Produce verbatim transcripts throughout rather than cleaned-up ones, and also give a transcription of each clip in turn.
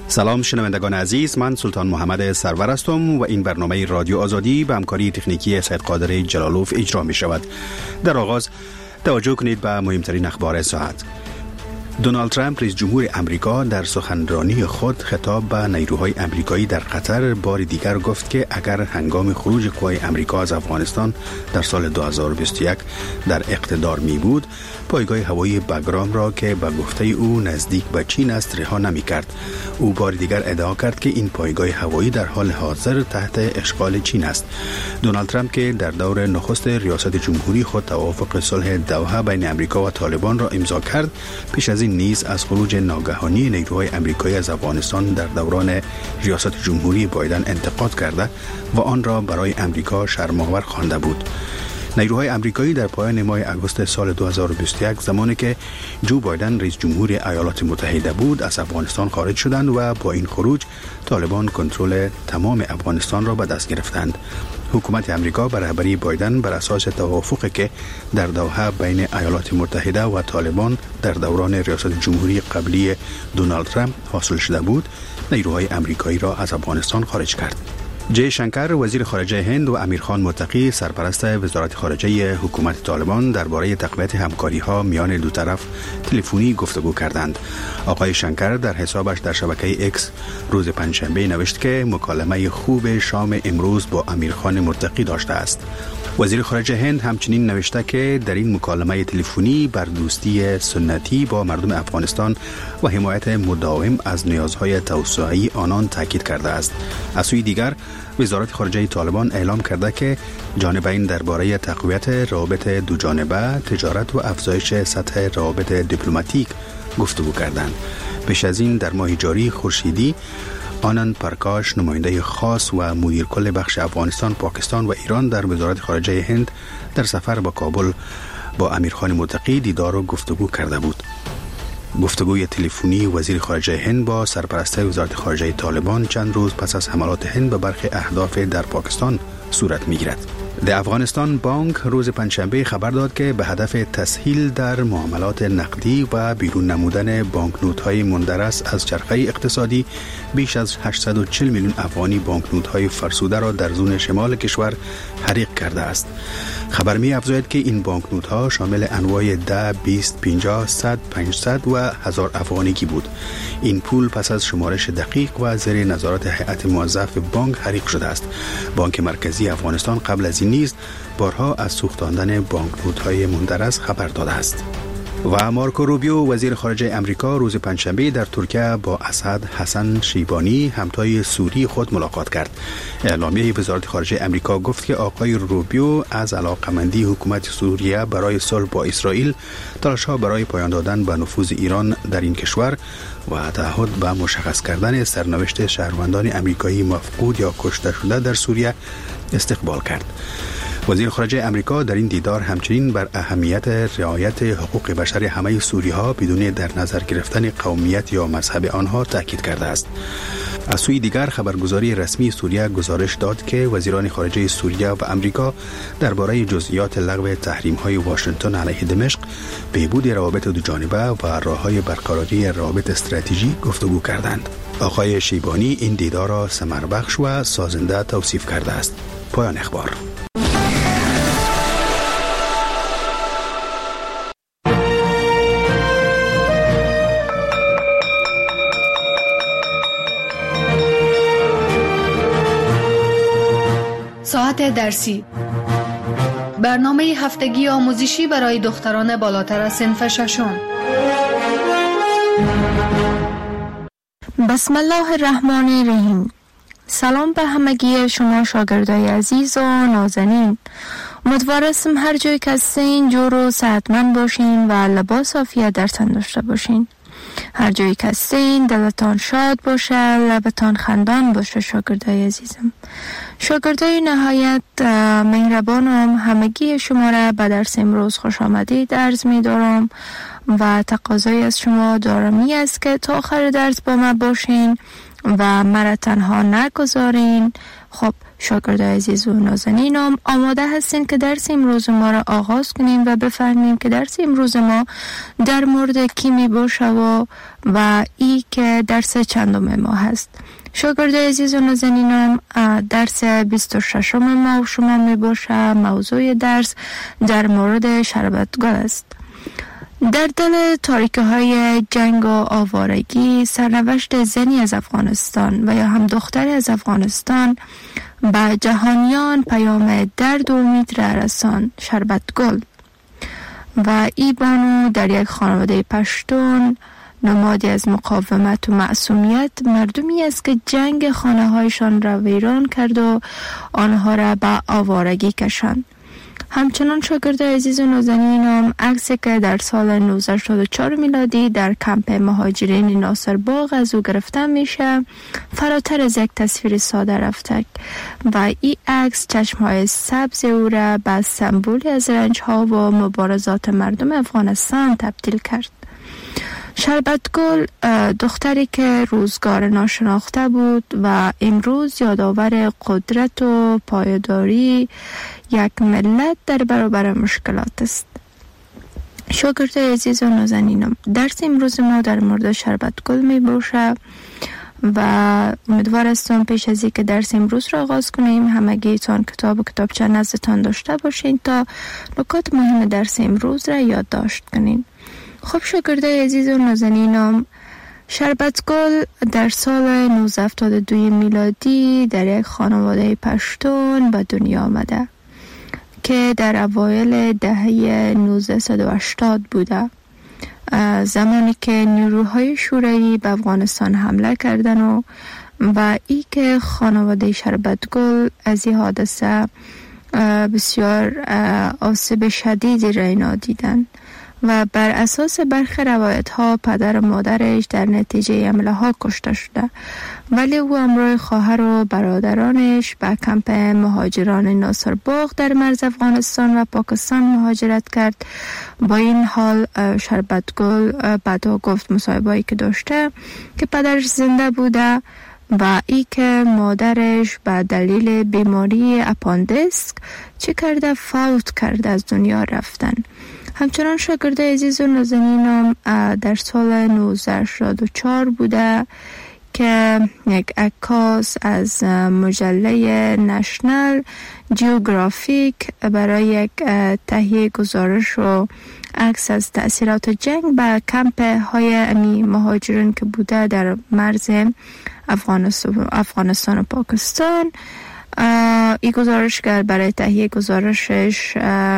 سلام شنوندگان عزیز، من سلطان محمد سرور هستم و این برنامه رادیو آزادی به همکاری تکنیکی سید قادر جلالوف اجرا می شود. در آغاز توجه کنید به مهمترین اخبار ساعت. دونالد ترامپ رئیس جمهور امریکا در سخنرانی خود خطاب به نیروهای امریکایی در قطر بار دیگر گفت که اگر هنگام خروج قوای امریکا از افغانستان در سال دو هزار و بیست و یک در اقتدار می بود، پایگاه هوایی بگرام را که به گفته او نزدیک به چین است رها نمی کرد. او بار دیگر ادعا کرد که این پایگاه هوایی در حال حاضر تحت اشغال چین است. دونالد ترامپ که در دور نخست ریاست جمهوری خود توافق صلح دوحه بین امریکا و طالبان را امضا کرد، پیش از این نیز از خروج ناگهانی نیروهای امریکایی از افغانستان در دوران ریاست جمهوری بایدن انتقاد کرده و آن را برای امریکا شرم‌آور خوانده بود. نیروهای امریکایی در پایان ماه اگوست سال دو هزار و بیست و یک، زمانی که جو بایدن رئیس جمهور ایالات متحده بود، از افغانستان خارج شدند و با این خروج طالبان کنترل تمام افغانستان را به دست گرفتند. حکومت امریکا بر رهبری بایدن بر اساس توافقی که در دوحه بین ایالات متحده و طالبان در دوران ریاست جمهوری قبلی دونالد ترامپ حاصل شده بود، نیروهای امریکایی را از افغانستان خارج کرد. جی شنکر وزیر خارجه هند و امیر خان متقی سرپرست وزارت خارجه حکومت طالبان درباره تقویت همکاری‌ها میان دو طرف تلفنی گفتگو کردند. آقای شنکر در حسابش در شبکه اکس روز پنجشنبه نوشت که مکالمه خوب شام امروز با امیر خان متقی داشته است. وزیر خارجه هند همچنین نوشته که در این مکالمه تلفنی بر دوستی سنتی با مردم افغانستان و حمایت مداوم از نیازهای توسعه‌ای آنان تاکید کرده است. از سوی دیگر وزارت خارجه طالبان اعلام کرده که جانبین درباره تقویت روابط دو جانبه، تجارت و افزایش سطح روابط دیپلماتیک گفتگو کردند. پیش از این در ماه جاری خورشیدی آنند پرکاش نماینده خاص و مدیر کل بخش افغانستان، پاکستان و ایران در وزارت خارجه هند در سفر به کابل با امیر خان متقی دیدار و گفتگو کرده بود. گفتگوی تلفنی وزیر خارجه هند با سرپرست وزارت خارجه طالبان چند روز پس از حملات هند به برخی اهداف در پاکستان صورت می‌گیرد. در افغانستان بانک روز پنجشنبه خبر داد که به هدف تسهیل در معاملات نقدی و بیرون نمودن بانکنوت‌های مندرس از چرخه اقتصادی بیش از هشتصد و چهل میلیون افغانی بانکنوت‌های فرسوده را در زون شمال کشور حریق کرده است. خبر می افزاید که این بانکنوت‌ها شامل انواع ده، بیست، پنجاه، صد، پانصد و هزار افغانیکی بود. این پول پس از شمارش دقیق و زیر نظارت هیئت موظف بانک حریق شده است. بانک مرکزی افغانستان قبل از این نیز بارها از سوختاندن بانکنوت‌های مندرس خبر داده است. و مارکو روبیو وزیر خارجه امریکا روز پنجشنبه در ترکیه با اسد حسن شیبانی همتای سوری خود ملاقات کرد. اعلامیه وزارت خارجه امریکا گفت که آقای روبیو از علاقمندی حکومت سوریه برای صلح با اسرائیل، تلاش‌ها برای پایان دادن به نفوذ ایران در این کشور و تعهد به مشخص کردن سرنوشت شهروندان امریکایی مفقود یا کشته شده در سوریه استقبال کرد. وزیر خارجه امریکا در این دیدار همچنین بر اهمیت رعایت حقوق بشر همه سوری‌ها بدون در نظر گرفتن قومیت یا مذهب آنها تاکید کرده است. از سوی دیگر خبرگزاری رسمی سوریه گزارش داد که وزیران خارجه سوریه و امریکا درباره جزئیات لغو تحریم‌های واشنگتن علیه دمشق، بهبود روابط دو جانبه و راه‌های برقراری روابط استراتژیک گفتگو کردند. آقای شیبانی این دیدار را ثمربخش و سازنده توصیف کرده است. پایان اخبار. ساعت درسی، برنامه هفتگی آموزشی برای دختران بالاتر از صنف ششم. بسم الله الرحمن الرحیم. سلام به همگی شما شاگردای عزیز و نازنین. امیدوارم هر جای که هستین جور و صحتمند باشین و لباس عافیت در تن داشته باشین. هر جایی که هستین دلتان شاد باشه، لبتان خندان باشه. شاگردای عزیزم، شاگردای نهایت مهربانم، همگی شما را به درس امروز خوش آمدید عرض می دارم و تقاضای از شما دارمی است که تا آخر درس با من باشین و مرا تنها نگذارین. خب شاگرد عزیز و نازنینم، آماده هستین که درس امروز ما را آغاز کنیم و بفهمیم که درس امروز ما در مورد کی می باشه و و ای که درس چندم ما هست. شاگرد عزیز و نازنینم، درس بیست و ششم ما و شما می باشه. موضوع درس در مورد شربتگل است. در دل تاریکه های جنگ و آوارگی، سرنوشت زنی از افغانستان و یا هم دختری از افغانستان به جهانیان پیام درد و امید را رساند. شربتگل و ای بانو در یک خانواده پشتون، نمادی از مقاومت و معصومیت، مردمی است که جنگ خانه هایشان را ویران کرد و آنها را به آوارگی کشاند. همچنان شاگرد عزیز و نازنینم، عکسی که در سال نوزده شصت و چهار میلادی در کمپ مهاجرین ناصر باغ از او گرفته میشه، فراتر از یک تصویر ساده رفته و این عکس چشمهای سبز او را به سمبولی از رنج ها و مبارزات مردم افغانستان تبدیل کرد. شربتگل دختری که روزگار ناشناخته بود و امروز یادآور قدرت و پایداری یک ملت در برابر مشکلات است. شاگرد عزیز و نازنینم، درس امروز ما در مورد شربتگل می باشه و امیدوار هستم پیش از اینکه درس امروز را آغاز کنیم همگیتان کتاب و کتابچه نزدتان داشته باشین تا نکات مهم درس امروز را یادداشت کنین. خب شاگرد عزیز و نازنینم، شربتگل در سال نوزده هفتاد و دو میلادی در یک خانواده پشتون به دنیا آمده که در اوایل دهه نوزده و هشتاد بوده، زمانی که نیروهای شوروی به افغانستان حمله کردن و و ای که خانواده شربتگل از این حادثه بسیار آسیب شدیدی را اینا دیدن و بر اساس برخی روایت ها پدر و مادرش در نتیجه حمله ها کشته شده، ولی او همراه خواهر و برادرانش به کمپ مهاجران ناصر باغ در مرز افغانستان و پاکستان مهاجرت کرد. با این حال شربتگل بعدا گفت مصاحبه‌ای که داشته که پدرش زنده بوده و ای که مادرش به دلیل بیماری اپاندیسک چه کرده فوت کرده، از دنیا رفتن. همچنان شاگرد عزیز و نازنینم، در سال نوزده شصت و چهار بوده که یک عکاس از مجله نشنال جیوگرافیک برای یک تهیه گزارش و عکس از تأثیرات جنگ به کمپ های امی مهاجرین که بوده در مرز افغانستان, افغانستان و پاکستان، این گزارشگر برای تهیه گزارشش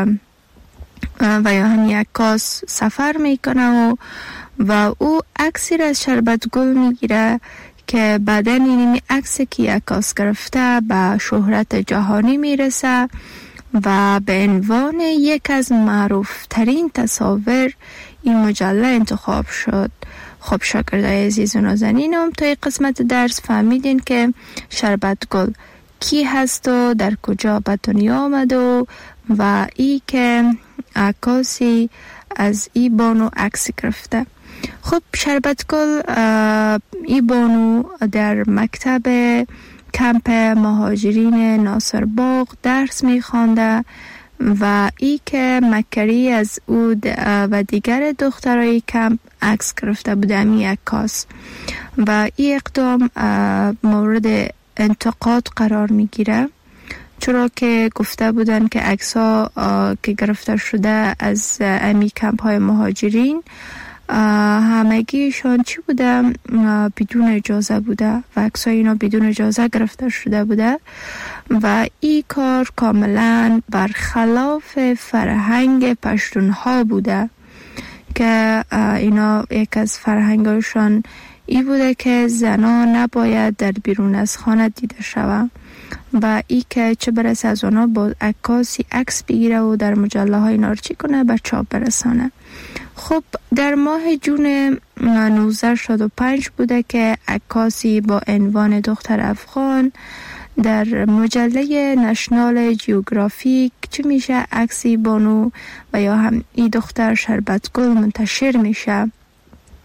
و یا هم یک عکاس سفر میکنه و و او عکسی را از شربتگل میگیره که بعداً این عکسی که عکاس گرفته به شهرت جهانی میرسه و به عنوان یک از معروف ترین تصاویر این مجله انتخاب شد. خب شاگرد عزیز و نازنینم، تا این قسمت درس فهمیدین که شربتگل کی هست و در کجا به دنیا آمد و و ای که عکاسی از ای بانو عکس گرفته. خب شربتگل ای بانو در مکتب کمپ مهاجرین ناصر باغ درس میخوانده و ای که مکری از او و دیگر دخترای کمپ عکس گرفته بوده امی عکاس و ای اقدام مورد انتقاد قرار میگیره، چرا که گفته بودن که عکس ها که گرفته شده از امی کمپ های مهاجرین همگیشان چی بوده؟ بدون اجازه بوده و عکس های اینا بدون اجازه گرفته شده بوده و این کار کاملا برخلاف فرهنگ پشتون ها بوده که اینا یک از فرهنگشان ای بوده که زنان نباید در بیرون از خانه دیده شود و ای که چه برسه از اونا با عکاسی عکس بگیره و در مجله های نارچی کنه به چاپ برسانه. خب در ماه جون نوزده شصت و پنج بوده که عکاسی با عنوان دختر افغان در مجله نشنال جیوگرافیک چه میشه عکسی بانو و یا هم ای دختر شربتگل منتشر میشه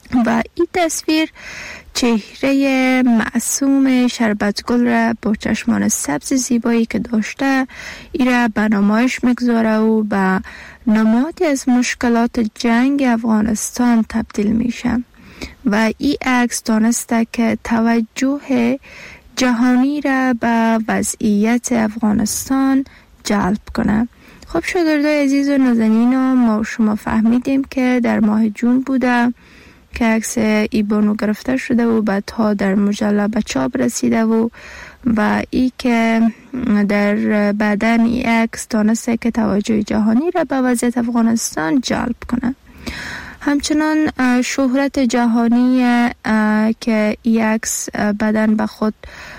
و این تصویر چهره معصوم شربتگل را با چشمان سبز زیبایی که داشته ای را به نمایش میگذاره و به نمادی از مشکلات جنگ افغانستان تبدیل میشه و این عکس دانسته که توجه جهانی را به وضعیت افغانستان جلب کنه. خب شاگردای عزیز و نازنین، ما شما فهمیدیم که در ماه جون بوده که عکس ای بانو گرفته شده و بعدها در مجله به چاپ رسیده و و ای که در بعدن ای عکس دانسته که توجه جهانی را به وضعیت افغانستان جلب کنه. همچنان شهرت جهانی که ای عکس بعدن به خود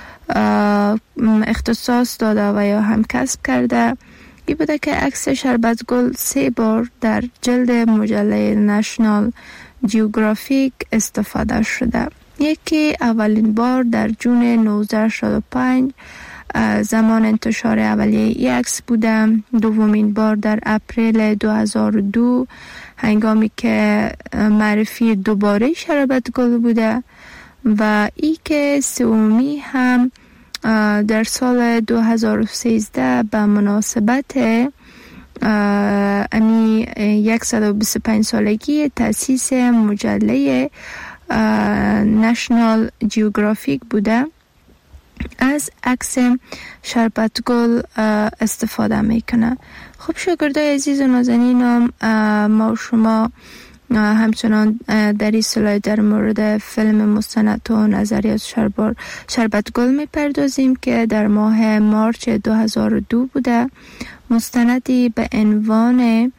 اختصاص داده و یا هم کسب کرده ای بوده که عکس شربتگل سه بار در جلد مجله نشنال جیوگرافیک استفاده شده. یکی اولین بار در جون نوزده شصت و پنج زمان انتشار اولیه ای عکس بوده، دومین بار در اپریل دو هزار و دو هنگامی که معرفی دوباره شربتگل بوده و ای که سومی هم در سال دو هزار و سیزده به مناسبت امی صد و بیست و پنج سالگی تأسیس مجله نشنال جیوگرافیک بوده، از عکس شربتگل استفاده میکنه. خب شاگردای عزیز و نازنینم، ما و شما همچنان در این سلاید در مورد فیلم مستند و نظریات شربتگل میپردازیم که در ماه مارچ دو هزار و دو بوده. مستندی به عنوان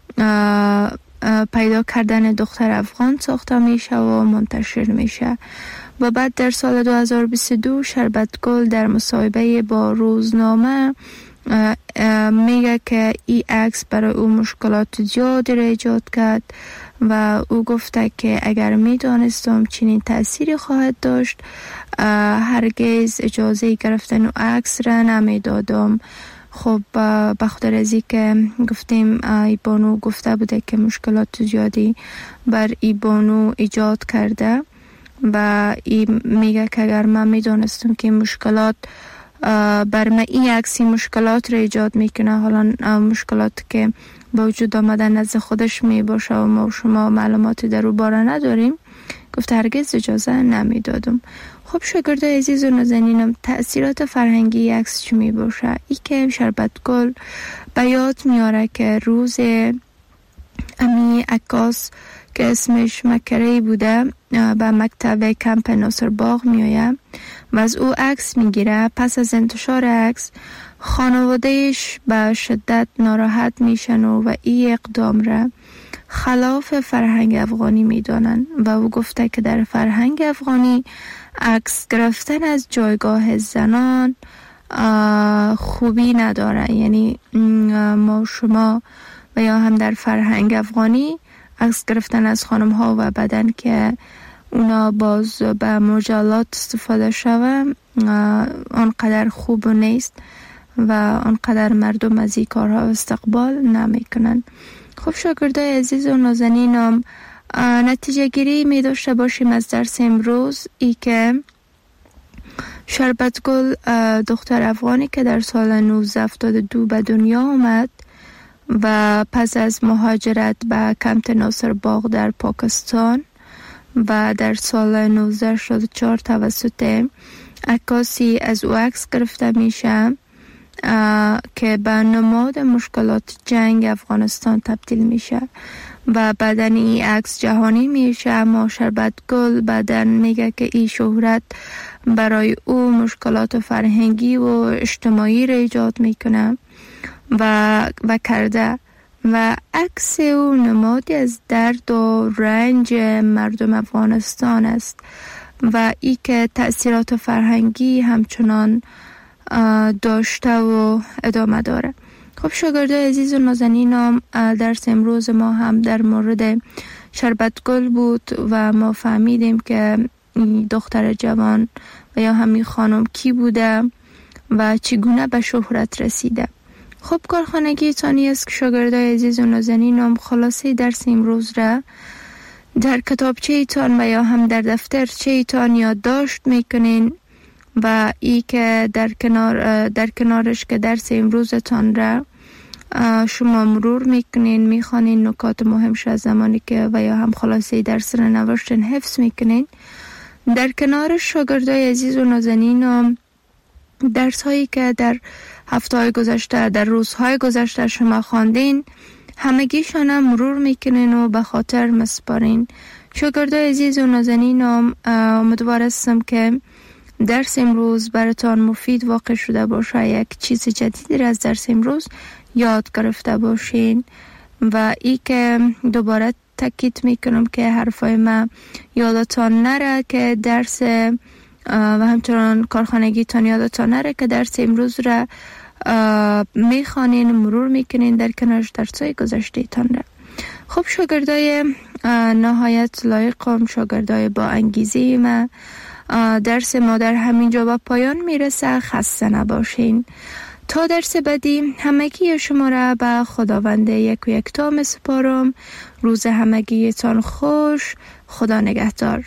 پیدا کردن دختر افغان ساخته میشه و منتشر میشه و بعد در سال دو هزار و بیست و دو شربتگل در مصاحبه با روزنامه میگه که این عکس برای او مشکلات زیادی را ایجاد کرد و او گفته که اگر میدانستم چنین تأثیری خواهد داشت هرگز اجازه گرفتن عکس را نمیدادم. خب بخاطر از این که گفتیم ای بانو گفته بوده که مشکلات زیادی بر ای بانو ایجاد کرده و ای میگه که اگر من میدانستم که مشکلات بر من این عکسی مشکلات را ایجاد میکنه، حالا مشکلات که با وجود آمدن نزد خودش می باشه و ما و شما معلوماتی در او باره نداریم، گفته هرگز اجازه نمیدادم. خب شاگردای عزیز و نازنینم، تأثیرات فرهنگی عکس چی می باشه؟ ای که شربتگل به یاد میاره که روز امی عکاس که اسمش مکری بوده به مکتب کمپ ناصر باغ میآید و از او عکس میگیره. پس از انتشار عکس خانوادهش به شدت ناراحت میشن و این اقدام را خلاف فرهنگ افغانی میدانن و او گفته که در فرهنگ افغانی عکس گرفتن از جایگاه زنان خوبی نداره. یعنی ما شما و یا هم در فرهنگ افغانی عکس گرفتن از خانم ها و بدن که اونا باز به مجلات استفاده شوه آنقدر خوب نیست و آنقدر مردم از این کارها استقبال نمی کنن. خب شاگردای عزیز و نازنینم، نتیجه گیری می داشته باشیم از درس امروز ای که شربتگل دختر افغانی که در سال نوزده هفتاد و دو به دنیا آمد و پس از مهاجرت به کمپ ناصر باغ در پاکستان و در سال نوزده هشتاد و چهار توسط عکاسی از او عکس گرفته میشه که به نماد مشکلات جنگ افغانستان تبدیل میشه و بعدن این عکس جهانی میشه. اما شربتگل بعدن میگه که این شهرت برای او مشکلات فرهنگی و اجتماعی را ایجاد میکنه و و کرده و عکس او نمادی از درد و رنج مردم افغانستان است و ای که تأثیرات فرهنگی همچنان داشته و ادامه داره. خب شاگردای عزیز و نازنینم، درس امروز ما هم در مورد شربتگل بود و ما فهمیدیم که دختر جوان و یا همین خانم کی بوده و چگونه به شهرت رسیده. خب کارخانگی تانی است که شاگردای عزیز و نازنینم خلاصه درس امروز را در کتابچه ایتان و یا هم در دفترچه ایتان یادداشت میکنین و ای که در کنار در کنارش که درس امروزتان را شما مرور میکنین، میخوانین نکات مهمش از زمانی که و یا هم خلاصه درس را نوشتین حفظ میکنین. در کنار شاگردای عزیز و نازنین درس هایی که در هفته های گذشته در روزهای گذشته شما خواندین همگیشان هم مرور میکنین و به خاطر مسپارین. شاگردای عزیز و نازنین امیدوار هستم که درس امروز براتان مفید واقع شده باشه، یک چیز جدیدی را از درس امروز یاد گرفته باشین و ای که دوباره تاکید میکنم که حرفای ما یادتان نره که درس و همچنان کارخانگیتان یادتان نره که درس امروز را میخوانین، مرور میکنین در کنارش درسای گذشته تان را. خب شاگردای نهایت لایقم، شاگردای با انگیزه ما، درس ما در همینجا به پایان میرسه. خسته نباشین. تا درس بعدی همگی شما را به خداوند یک و یکتا میسپارم. روز همگیتان خوش. خدا نگهدار.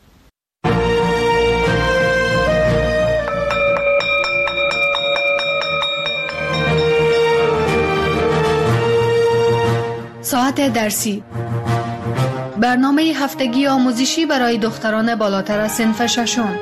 ساعت درسی، برنامه هفتگی آموزشی برای دختران بالاتر از صنف ششم.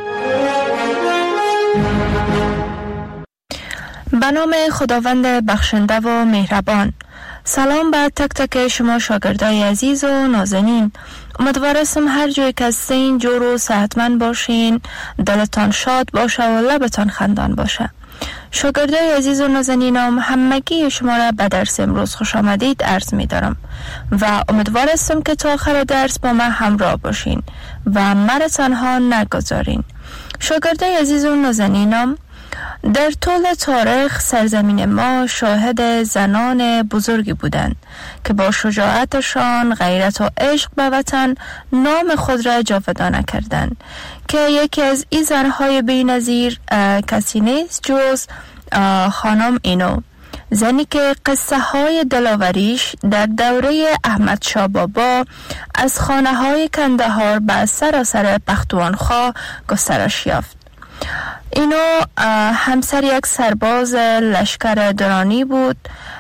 به نام خداوند بخشنده و مهربان. سلام به تک تک شما شاگردای عزیز و نازنین. امیدوارم هر جای که هستین جور و صحتمند باشین، دلتان شاد باشه و لبتان خندان باشه. شاگردای عزیز و نازنینم همگی شما را به درس امروز خوش آمدید عرض می دارم و امیدوارم که تا آخر درس با من همراه باشین و مرا تنها نگذارین. شاگردای عزیز و نازنینم، در طول تاریخ سرزمین ما شاهد زنان بزرگی بودند که با شجاعتشان، غیرت و عشق به وطن نام خود را جاودانه کردند که یکی از این زنهای بی‌نظیر کسی نیست جز خانم اینو، زنی که قصه های دلاوریش در دوره احمد شاه بابا از خانه های کندهار به سراسر پختونخوا گسترش یافت. اینو همسر یک سرباز لشکر درانی بود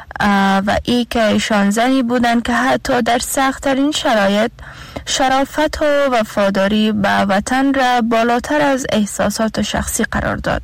و ای که ایشان زنی بودند که حتی در سخت‌ترین شرایط شرافت و وفاداری به وطن را بالاتر از احساسات شخصی قرار داد.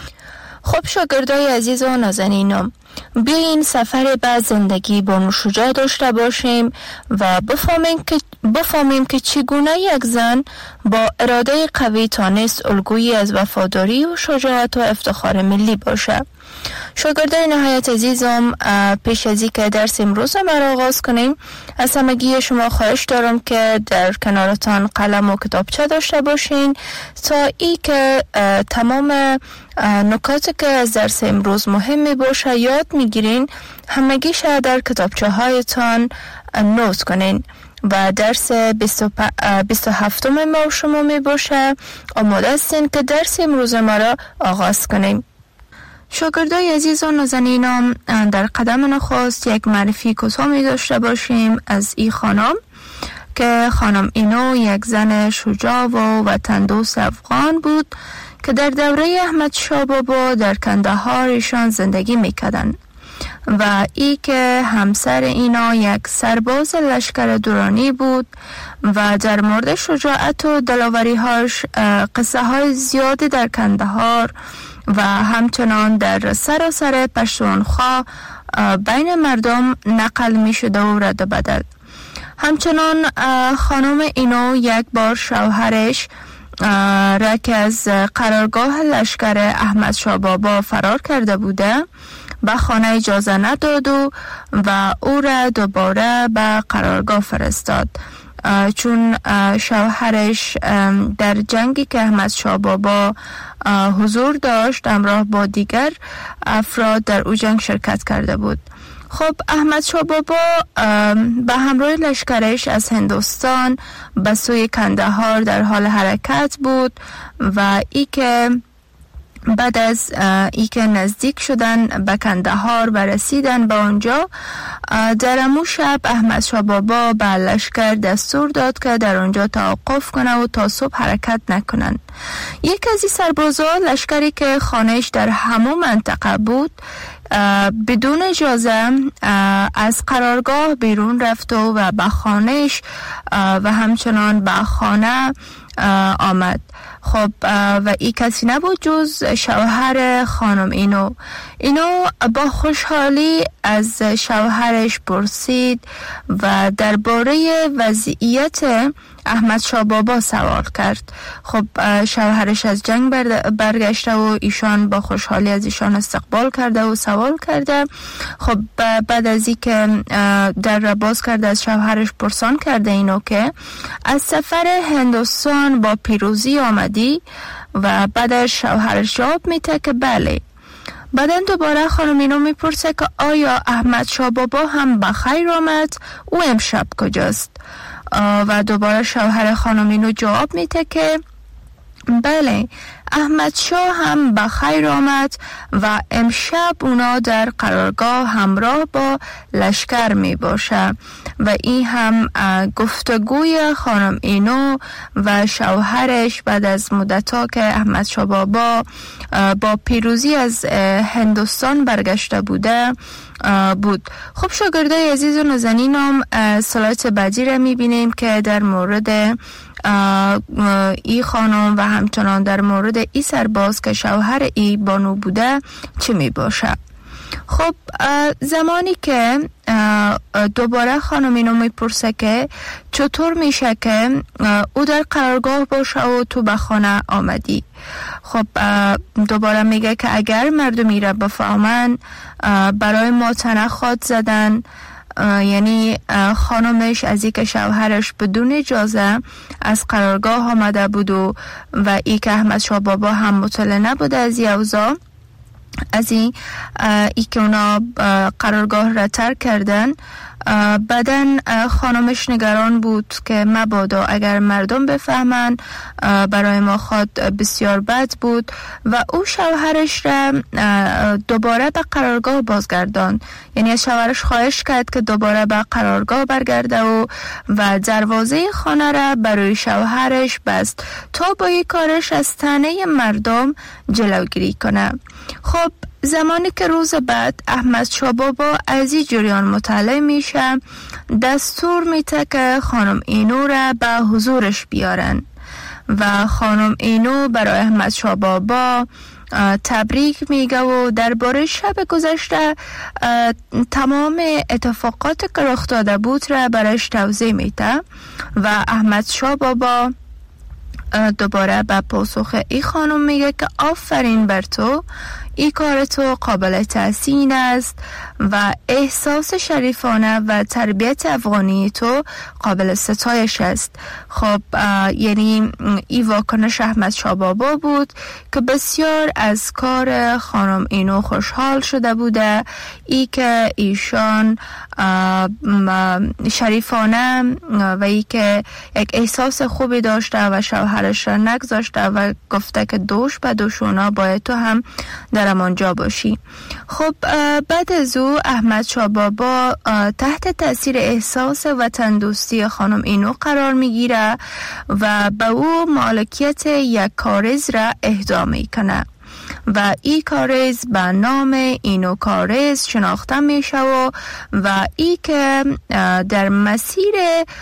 خب شاگردای عزیز و نازنینم، بیاین سفر به زندگی با شجاع داشته باشیم و بفهمیم که بفهمیم که چگونه یک زن با اراده قوی تانست الگویی از وفاداری و شجاعت و افتخار ملی باشه. شاگردای نهایت عزیزم، پیش از اینکه درس امروز ما را آغاز کنیم از همگی شما خواهش دارم که در کنارتان قلم و کتابچه داشته باشین تا ای که تمام نکاتی که از درس امروز مهم می باشه یاد میگیرین همگیش در کتابچه هایتان نوت کنین و درس بیست و هفتم ما شما می باشه. آماده هستین که درس امروز ما را آغاز کنیم. شاگردای عزیز و نازنینم، در قدم نخست یک معرفی کوتاه می داشته باشیم از این خانم که خانم اینو یک زن شجاع و وطن دوست افغان بود که در دوره احمد شاه بابا در کندهار ایشان زندگی میکردن و ای که همسر اینا یک سرباز لشکر درانی بود و در مورد شجاعت و دلاوری هاش قصه های زیادی در کندهار و همچنان در سراسر پختونخوا بین مردم نقل می شده و رد و بدل. همچنان خانم اینو یک بار شوهرش را که از قرارگاه لشکر احمد شاه بابا فرار کرده بوده به خانه اجازه نداد و, و او را دوباره به قرارگاه فرستاد، چون شوهرش در جنگی که احمد شاه بابا حضور داشت همراه با دیگر افراد در او جنگ شرکت کرده بود. خب احمد شاه بابا به همراه لشکرش از هندوستان به سوی کندهار در حال حرکت بود و ای که بعد از ای که نزدیک شدن به کندهار و رسیدن به اونجا، در امو شب احمد شاه بابا به لشکر دستور داد که در اونجا توقف کنه و تا صبح حرکت نکنن. یک از این سربازان، لشکری که خانهش در همون منطقه بود، بدون اجازه از قرارگاه بیرون رفت و به خانهش و همچنان به خانه آمد. خب و این کسی نبود جز شوهر خانم اینو. اینو با خوشحالی از شوهرش پرسید و درباره وضعیت احمد شاه بابا سوال کرد. خب شوهرش از جنگ برگشته و ایشان با خوشحالی از ایشان استقبال کرده و سوال کرده. خب بعد از این که در را باز کرده از شوهرش پرسان کرده اینو که از سفر هندوستان با پیروزی آمدی؟ و بعدش شوهرش جواب میده که بله. بعدن دوباره خانم اینو میپرسه که آیا احمد شاه بابا هم بخیر آمد؟ او امشب کجاست؟ و دوباره شوهر خانم اینو جواب میده که بله، احمد شاه هم بخیر آمد و امشب اونا در قرارگاه همراه با لشکر می باشه. و این هم گفتگوی خانم اینو و شوهرش بعد از مدتا که احمد شاه بابا با پیروزی از هندوستان برگشته بوده بود. خب شاگردای عزیز و نازنینم، سلایت بعدی را می بینیم که در مورد ای خانم و همچنان در مورد ای سرباز که شوهر ای بانو بوده چی می باشه. خب زمانی که دوباره خانم اینو می پرسه که چطور میشه که او در قرارگاه باشه و تو به خانه آمدی. خب دوباره میگه که اگر مردمی را بفهمن برای ما تنخواد زدن، یعنی خانمش از ای که شوهرش بدون اجازه از قرارگاه آمده بود و و ای که احمد شاه بابا هم مطلع نبوده از یوزا، از این ای که اونا قرارگاه را ترک کردن. بعدن خانمش نگران بود که مبادا اگر مردم بفهمن برای ما خود بسیار بد بود و او شوهرش را دوباره به قرارگاه بازگردان. یعنی از شوهرش خواهش کرد که دوباره به قرارگاه برگرده و و دروازه خانه را برای شوهرش بست تا با یک کارش از طعنه مردم جلوگیری کنه. خب زمانی که روز بعد احمد شاه بابا از این جریان مطلع میشه، دستور میده که خانم اینو را به حضورش بیارن و خانم اینو برای احمد شاه بابا تبریک میگه و درباره شب گذشته تمام اتفاقات که رخ داده بود را برایش توضیح میده و احمد شاه بابا دوباره به پاسخ ای خانم میگه که آفرین بر تو، ای کار تو قابل تحسین است و احساس شریفانه و تربیت افغانی تو قابل ستایش است. خب یعنی ای واکنش احمد شاه بابا بود که بسیار از کار خانم اینو خوشحال شده بوده، ای که ایشان شریفانه و ای که یک احساس خوبی داشته و شوهرش را نگذاشته و گفته که دوش به دوشونا باید تو هم در امانجا باشی. خب بعد از او احمد شاه بابا تحت تاثیر احساس وطن دوستی خانم اینو قرار میگیره و به او مالکیت یک کارز را اهدا میکنه و ای کارز به نام اینو کارز شناخته میشه و و ای که در مسیر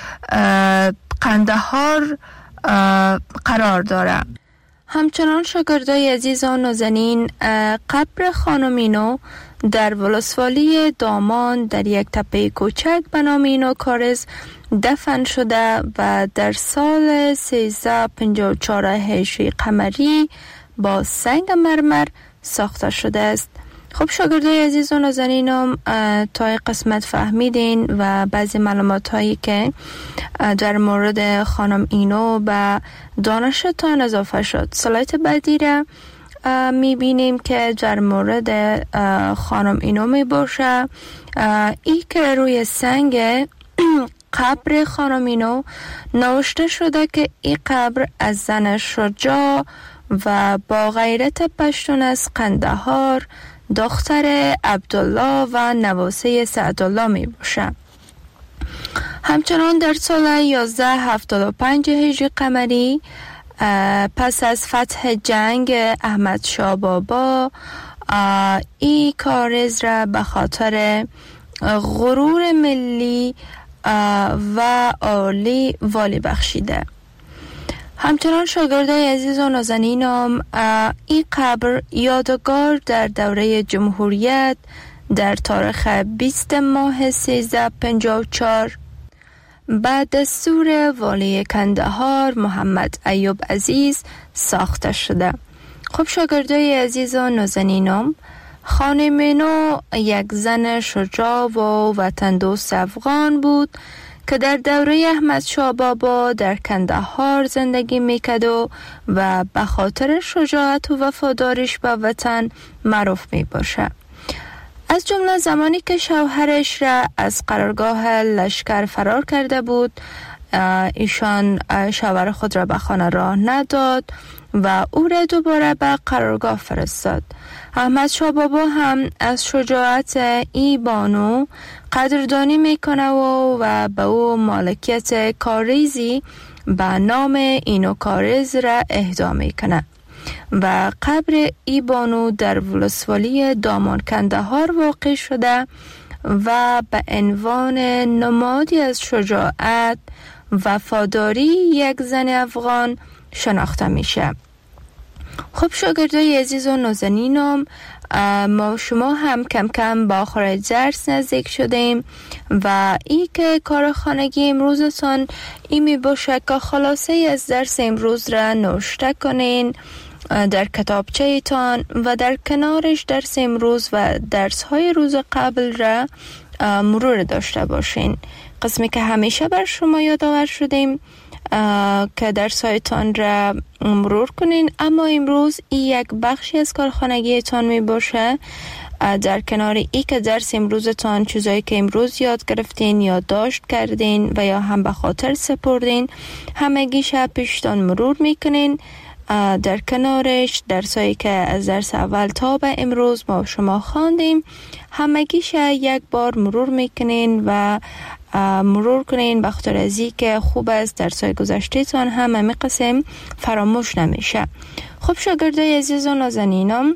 قندهار قرار داره. همچنان شاگردای عزیز و نازنین، قبر خانم اینو در ولسوالی دامان در یک تپه کوچک به نام اینو کارز دفن شده و در سال سیزده پنجاه و چهار هجری قمری با سنگ مرمر ساخته شده است. خب شاگردای عزیز و نازنینم، تا این قسمت فهمیدین و بعضی معلومات هایی که در مورد خانم اینو به دانشتان اضافه شد. سلایت بعدی را میبینیم که در مورد خانم اینو میباشه. ای که روی سنگ قبر خانم اینو نوشته شده که این قبر از زن شجاع و با غیرت پشتون از قندهار دختر عبدالله و نواسه سعدالله می باشه. همچنان در سال یازده هفتاد و پنج هجری قمری پس از فتح جنگ احمد شاه بابا این کارز را به خاطر غرور ملی و عالی والی بخشیده. همچنان شاگردای عزیز و نازنینم، این قبر یادگار در دوره جمهوریت در تاریخ بیست ماه سیزده پنجاه و چهار بعد دستور والی کندهار محمد ایوب عزیز ساخته شده. خب شاگردای عزیز و نازنینم، خانم نو یک زن شجاع و وطن دوست افغان بود که در دوره احمد شاه بابا در کندهار زندگی میکرد و و به خاطر شجاعت و وفاداریش به وطن معروف می باشه. از جمله زمانی که شوهرش را از قرارگاه لشکر فرار کرده بود، ایشان شوهر خود را به خانه راه نداد و او را دوباره به قرارگاه فرستاد. احمد شاه بابا هم از شجاعت ای بانو قدردانی میکنه و, و به او مالکیت کاریزی به نام اینو کاریز را اهدا میکنه و قبر ای بانو در ولسوالی دامان کندهار واقع شده و به عنوان نمادی از شجاعت وفاداری یک زن افغان شناخته میشه. خب شاگردای عزیز و نازنینم، ما شما هم کم کم با آخر درس نزدیک شدیم و ای که کار خانگی امروزتان ای می باشه که خلاصه از درس امروز را نوشته کنین در کتابچه ایتان و در کنارش درس امروز و درس های روز قبل را مرور داشته باشین. قسمی که همیشه بر شما یادآور شدیم که درس هایتان را مرور کنین، اما امروز این یک بخشی از کارخانگیتان می باشه. در کنار ای که درس امروزتان چیزایی که امروز یاد گرفتین یا داشت کردین و یا هم به خاطر سپردین همگیش پیشتان مرور میکنین. در کنارش درسایی که از درس اول تا به امروز ما شما خواندیم همگیش یک بار مرور میکنین و مرور کنین به خاطر از این که خوب است درسای گذشته تان هم همه قسم فراموش نمیشه. خب شاگردای عزیز و نازنینم،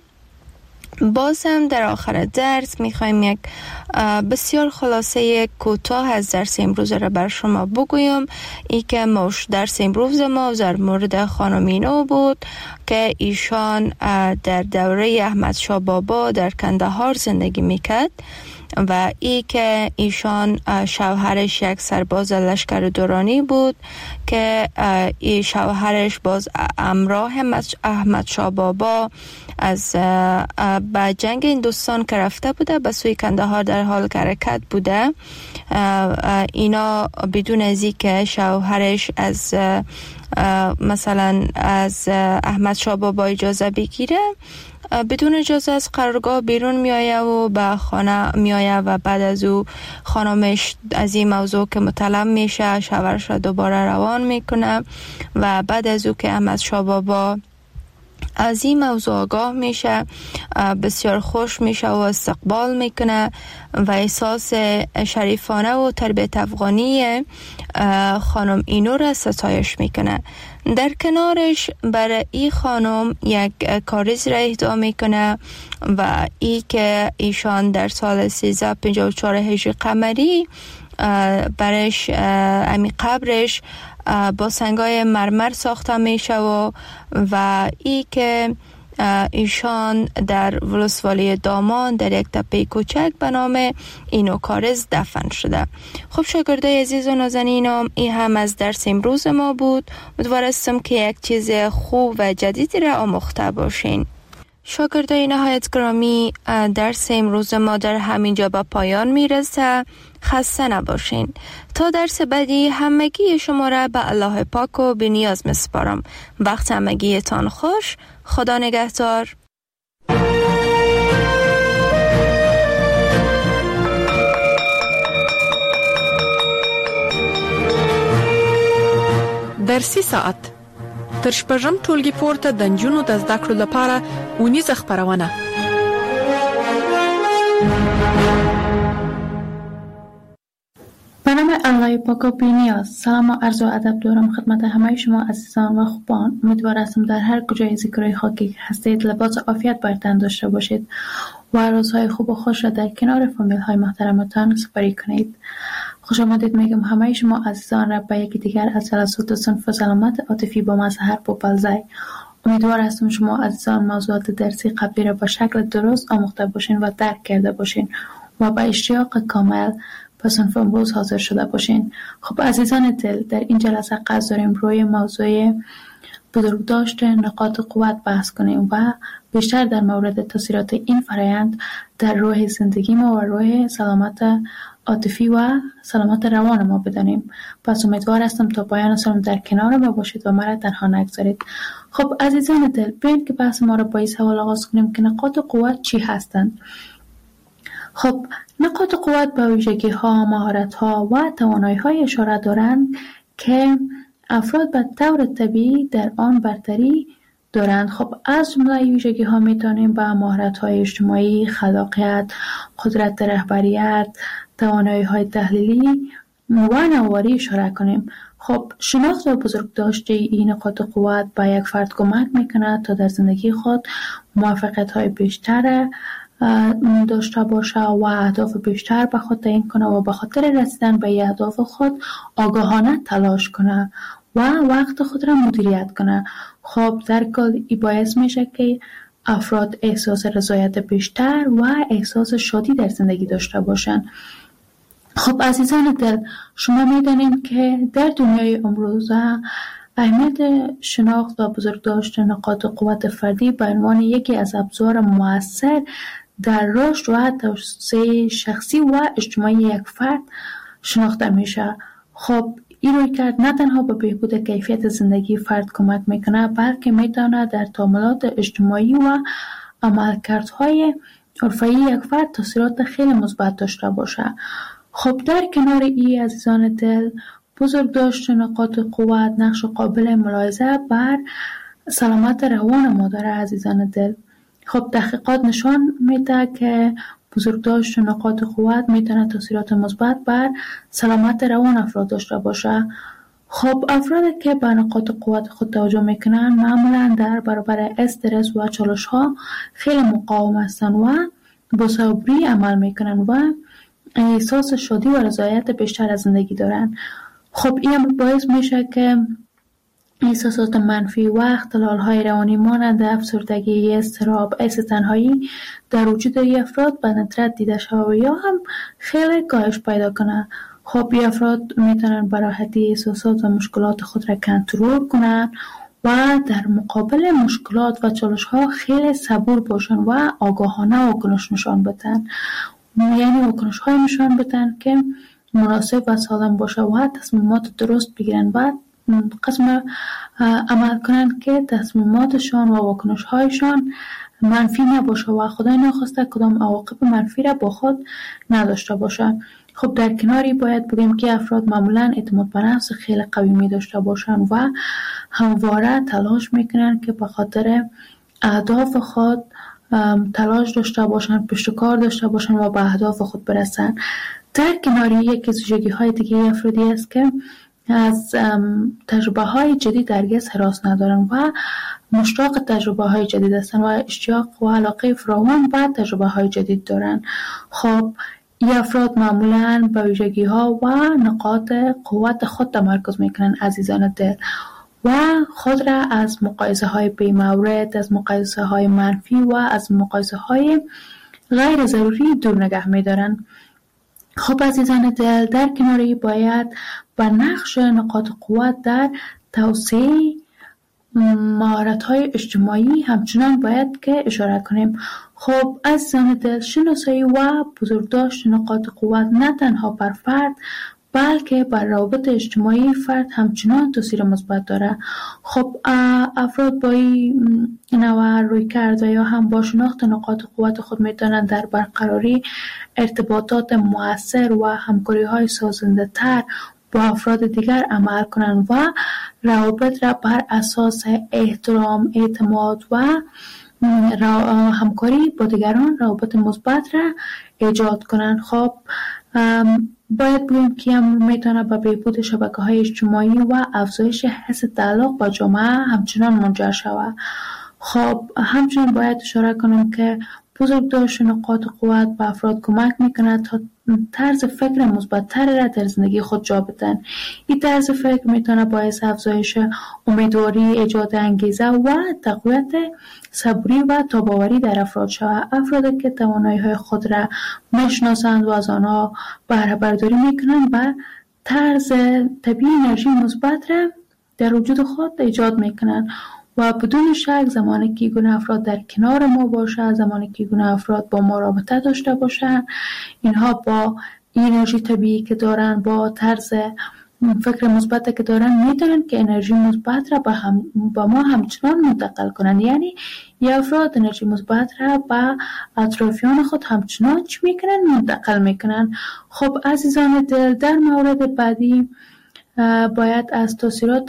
باز هم در آخر درس میخوایم یک بسیار خلاصه کوتاه از درس امروز را بر شما بگویم. ای که موش درس امروز ما در مورد خانم نو بود که ایشان در دوره احمد شاه بابا در کندهار زندگی میکرد و ای که ایشان شوهرش یک سرباز لشکر دورانی بود که ای شوهرش باز همراه احمد شاه بابا از به جنگ هندوستان که رفته بوده به سوی کندهار در حال حرکت بوده. اینا بدون از این که شوهرش از مثلا از احمد شاه بابا اجازه بگیره بدون اجازه از قرارگاه بیرون می آید و به خانه می آید و بعد از او خانمش از این موضوع که مطلب میشه شوهرش را دوباره روان میکنه و بعد از او که احمد شاه بابا از این موضوع آگاه میشه بسیار خوش میشه و استقبال میکنه و احساس شریفانه و تربیت افغانی خانم اینو را ستایش میکنه. در کنارش برای این خانم یک کاریز را اهدا میکنه و ای که ایشان در سال سیزده پنجاه و چهار هجری قمری برش امی قبرش با سنگای مرمر ساخته میشه و و ای که ایشان در ولسوالی دامان در یک تپه کوچک به نام اینو کارز دفن شده. خب شاگردای عزیز و نازنینم، این هم از درس امروز ما بود. امیدوارم که یک چیز خوب و جدیدی را آموخته باشین. شاگردای نهایت گرامی، درس امروز ما در همینجا به پایان میرسه. خسته نباشین. تا درس بعدی همگی شما را به الله پاک و بی نیاز میسپارم. وقت همگی تان خوش. خدا نگهدار. در سی ساعت تر شپږم ټولګي پورته د نجونو د زده کړو لپاره اونیزه خپرونه. به نام الله پاک و بی‌نیاز. سلام و عرض و ادب دارم خدمت همه شما عزیزان و خوبان. امیدوار هستم در هر کجای زیکرای خاکی که هستید لباس عافیت بر تن داشته باشید و روزهای خوب و خوش را در کنار فامیل های محترمتان سپری کنید. خوش آمدید میگم همه شما عزیزان را به یکی دیگر از جلسات صنف سلامت عاطفی با مظهر پوپلزای. امیدوار هستم شما عزیزان موضوعات درسی قبلی را به شکل درست آموخته باشین و درک کرده باشین و با اشتیاق کامل به صنف امروز حاضر شده باشین. خب عزیزان دل، در این جلسه قصد داریم روی موضوع بزرگداشت نقاط قوت بحث کنیم و بیشتر در مورد تاثیرات این فرایند در روح زندگی ما و روح سلامت عاطفی و سلامت روان ما بدانیم. پس امیدوار هستم تا پایان سالم در کنار ما باشید و مرا تنها نگذارید. خب عزیزان دل، بیایید که بحث ما را با این سوال آغاز کنیم که نقاط قوت چی هستند؟ خب نقاط قوت به ویژگی ها، مهارت ها و توانایی های اشاره دارند که افراد به طور طبیعی در آن برتری دارند. خب از جمله ویژگی ها میتونیم به مهارت های اجتماعی، خلاقیت، قدرت رهبریت، توانایی های تحلیلی و نواری اشاره کنیم. خب شناخت و بزرگداشت این نقاط قوت به یک فرد کمک میکنه تا در زندگی خود موفقیت های بیشتر داشته باشه و اهداف بیشتر به خود تعیین کنه و به خاطر رسیدن به اهداف خود آگاهانه تلاش کنه و وقت خود را مدیریت کنه. خب در کل این باعث میشه که افراد احساس رضایت بیشتر و احساس شادی در زندگی داشته باشن. خب عزیزان دل، شما میدانید که در دنیای امروزه اهمیت شناخت و بزرگداشت نقاط قوت فردی به عنوان یکی از ابزار مؤثر در رشد و توسعه شخصی و اجتماعی یک فرد شناخته میشه. خب این رویکرد نه تنها به بهبود کیفیت زندگی فرد کمک میکنه، بلکه میتونه در تعاملات اجتماعی و عملکردهای حرفه‌ای یک فرد تاثیرات خیلی مثبت داشته باشه. خب در کنار این عزیزان دل، بزرگداشت نقاط قوت نقش قابل ملاحظه بر سلامت روان ما داره عزیزان دل. خب تحقیقات نشان میده که بزرگداشت نقاط قوت میتونه تاثیرات مثبت بر سلامت روان افراد داشته باشه. خب افرادی که به نقاط قوت خود توجه میکنن معمولا در برابر استرس و چالش ها خیلی مقاوم هستن و با صبری عمل میکنن و احساس شادی و رضایت بیشتر از زندگی دارن. خب این باعث میشه که احساسات منفی و اختلال‌های روانی مانند افسردگی، اضطراب، احساس تنهایی در وجود این افراد به ندرت دیده شود و یا هم خیلی کاهش پیدا کنه. خب این افراد میتونن به راحتی احساسات و مشکلات خود را کنترل کنن و در مقابل مشکلات و چالش‌ها خیلی صبور باشن و آگاهانه واکنش نشان بدن. یعنی واکنش های نشان بدن که مناسب و سالم باشه و تصمیمات درست بگیرن و قسم عمل کنن که تصمیماتشان و واکنش هایشان منفی نباشه و خدای نخواسته کدام عواقب منفی را با خود نداشته باشه. خب در کناری باید بگیم که افراد معمولا اعتماد به نفس خیلی قوی می داشته باشن و همواره تلاش میکنن که به خاطر اهداف خود تلاش داشته باشن، پشتکار داشته باشن و به اهداف خود برسن. در کناری یکی از ویژگی‌های دیگه افرادی است که از تجربه های جدید هرگز هراس ندارن و مشتاق تجربه های جدید هستن و اشتیاق و علاقه فراوان به تجربه های جدید دارن. خب این افراد معمولاً به ویژگی ها و نقاط قوت خود تمرکز میکنن عزیزان دل و خود را از مقایسه های بی مورد، از مقایسه های منفی و از مقایسه های غیر ضروری دور نگه میدارن. خب عزیزان دل، در کناری باید به نقش نقاط قوت در توسعه مهارت‌های اجتماعی همچنان باید که اشاره کنیم. خب عزیزان دل، شناسایی و بزرگداشت نقاط قوت نه تنها بر فرد بلکه بر روابط اجتماعی فرد همچنان تاثیر مثبت داره. خب افراد با این نوع رویکرد یا هم با شناخت نقاط قوت خود میتونن در برقراری ارتباطات مؤثر و همکاری‌های سازنده‌تر با افراد دیگر عمل کنند و روابط را بر اساس احترام، اعتماد و همکاری با دیگران روابط مثبت را ایجاد کنند. خب باید بگیم که هم میتونه به بهبود شبکه‌های اجتماعی و افزایش حس تعلق با جامعه همچنان منجر شود. خب همچنین باید اشاره کنم که بزرگداشت نقاط قوت به افراد کمک میکنه تا طرز فکر مثبت‌تر را در زندگی خود جا بدن. این طرز فکر میتونه باعث افزایش امیدواری، ایجاد انگیزه و تقویت صبوری و تاب‌آوری در افراد شود. افرادی که توانایی‌های خود را میشناسند و از آنها بهره برداری میکنند و طرز طبیعی انرژی مثبت را در وجود خود ایجاد میکنند و بدون شک زمانی که گونه افراد در کنار ما باشه، زمانی که گونه افراد با ما رابطه داشته باشن، اینها با انرژی طبیعی که دارن، با طرز فکر مثبت که دارن، میتونن که انرژی مثبت را با, هم با ما همچنان منتقل کنن. یعنی یه افراد انرژی مثبت را با اطرافیان خود همچنان چی میکنن؟ منتقل میکنن. خب عزیزان دل، در مورد بعدی باید از تاثیرات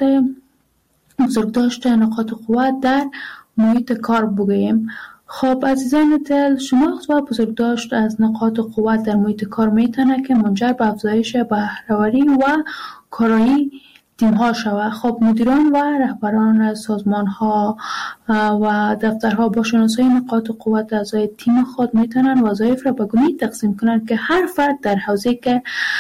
بزرگداشت نقاط قوت در محیط کار بگوییم. خب عزیزان دل، شناخت و بزرگداشت از نقاط قوت در محیط کار میتونه که منجر به افزایش بهره‌وری و کارایی تیم ها شود. خب مدیران و رهبران سازمان ها و دفترها با شناسایی نقاط قوت اعضای تیم خود میتونن وظایف را به گونه‌ای تقسیم کنند که هر فرد در حوزه‌ای که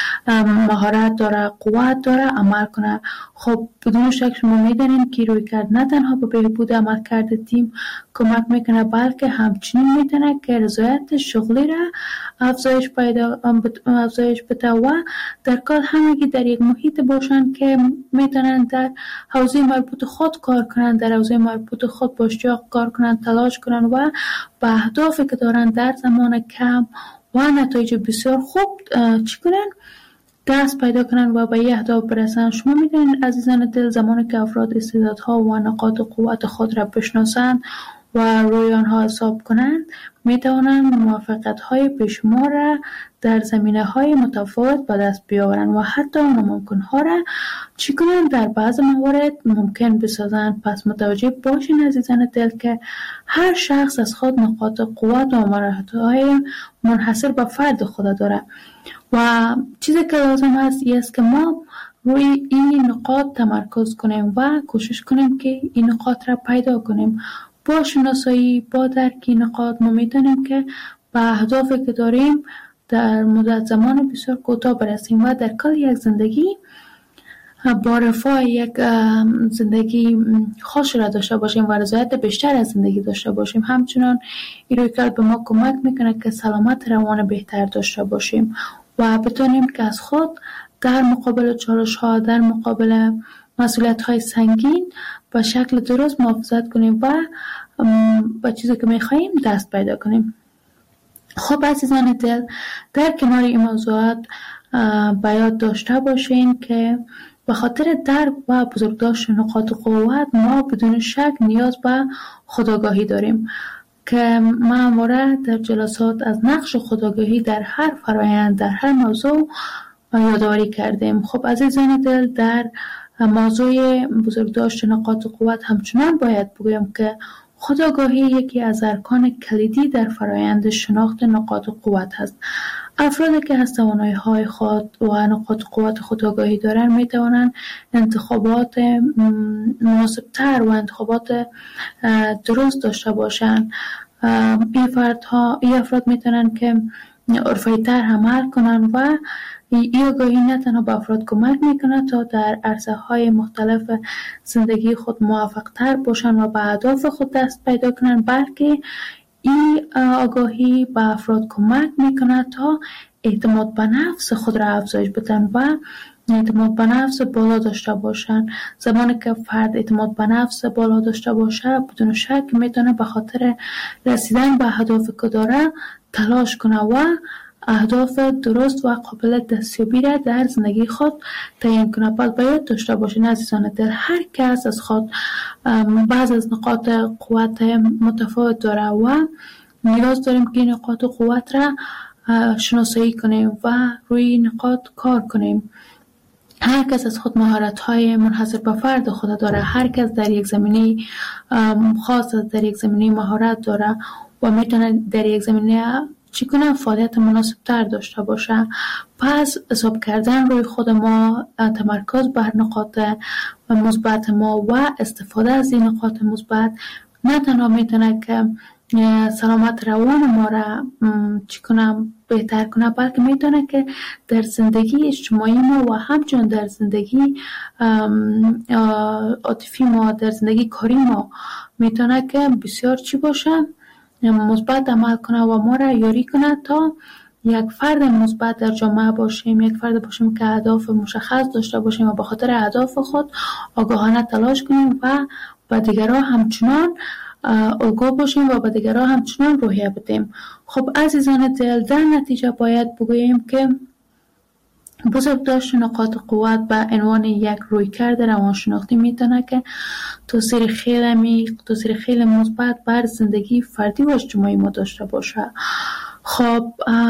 مهارت داره، قوت داره عمل کنه. خب بدون شک شما میدونین که رویکرد نه تنها به بهبود عملکرد تیم کمک میکنه، بلکه همچنین میتونه که رضایت شغلی را افزایش پیدا افزایش بده و در کار همگی در یک محیط باشن که میتونن در حوزه مربوط خود کار کنن، در حوزه مربوط خود با اشتیاق کار کنن، تلاش کنن و به اهدافی که دارن در زمان کم و نتایج بسیار خوب چی کنن؟ دست پیدا کنن و به یه اهداف برسن. شما میدونید عزیزان دل، زمانی که افراد استعدادها و نقاط قوت خود را بشناسند و روی آنها حساب کنند، میتوانند موفقیت‌های بیشمار را در زمینه‌های متفاوت به دست بیاورند و حتی ناممکن‌ها را چی کنند؟ در بعض موارد ممکن بسازند. پس متوجه باشین عزیزان دل که هر شخص از خود نقاط قوت و مهارت‌های منحصر به فرد خود داره و چیزی که لازم است این است که ما روی این نقاط تمرکز کنیم و کوشش کنیم که این نقاط را پیدا کنیم. با شناسایی، با درک نقاط ما میتونیم که به اهدافی که داریم در مدت زمان بسیار کوتاه برسیم و در کل یک زندگی با رفاه یک زندگی خوش را داشته باشیم و رضایت بیشتر از زندگی داشته باشیم. همچنان این رویکرد به ما کمک میکنه که سلامت روان بهتر داشته باشیم و بتونیم که از خود در مقابل چالش ها، در مقابل مسئولیت های سنگین به شکل درست محافظت کنیم و با چیزی که میخواییم دست پیدا کنیم. خب عزیزان دل، در کنار این موضوعات باید داشته باشین که به خاطر درک و بزرگداشت نقاط قوت ما بدون شک نیاز به خودآگاهی داریم که ما همواره در جلسات از نقش خودآگاهی در هر فرایند، در هر موضوع یادآوری کردیم. خب عزیزان دل، در موضوع بزرگداشت نقاط قوت همچنان باید بگویم که خودآگاهی یکی از ارکان کلیدی در فرایند شناخت نقاط قوت هست. افرادی که از توانایی‌های خود و نقاط قوت خودآگاهی دارند می توانند انتخابات مناسب‌تر و انتخابات درست داشته باشند. این فردها، این افراد می توانند که عرفی‌تر عمل کنند و این آگاهی نه تنها به افراد کمک میکنه تا در عرصه‌های مختلف زندگی خود موفق‌تر باشن و به اهداف خود دست پیدا کنن، بلکه این آگاهی به افراد کمک میکنه تا اعتماد به نفس خود را افزایش بدن و اعتماد به نفس بالا داشته باشن. زمانی که فرد اعتماد به نفس بالا داشته باشه، بدون شک میتونه به خاطر رسیدن به اهدافی که داره تلاش کنه و اهداف درست و قابل دستیابی را در زندگی خود تعیین کنه. پس باید داشته باشین عزیزان دل، هر کس از خود بعض از نقاط قوت متفاوت داره و نیاز داریم که نقاط قوت را شناسایی کنیم و روی نقاط کار کنیم. هر کس از خود مهارت‌های منحصر به فرد خود داره. هر کس در یک زمینه خاص در یک زمینه مهارت داره و میتونه در یک زمینه چگونه فعالیت مناسب تر داشته باشه. پس حساب کردن روی خود ما، تمرکز بر نقاط مثبت ما و استفاده از این نقاط مثبت نه تنها میتونه که سلامت روان ما را چگونه بهتر کنه، بلکه میتونه که در زندگی اجتماعی ما و همچنین در زندگی عاطفی ما، در زندگی کاری ما میتونه که بسیار چی باشه، مثبت عمل کنه و ما را یاری کنه تا یک فرد مثبت در جامعه باشیم، یک فرد باشیم که اهداف مشخص داشته باشیم و به خاطر اهداف خود آگاهانه تلاش کنیم و به دیگران همچنان الگو باشیم و به دیگران همچنان روحیه بدیم. خب عزیزان دل، در نتیجه باید بگوییم که بزرگداشت نقاط قوت به عنوان یک رویکرد روانشناختی میتونه که تاثیر خیلی عمیق، تاثیر خیلی مثبت بر زندگی فردی و اجتماعی ما داشته باشه. خب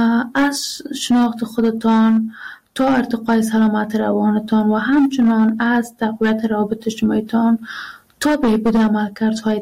از شناخت خودتان تا ارتقای سلامت روانتان و همچنان از تقویت روابط اجتماعیتان تا بهبود عملکردهای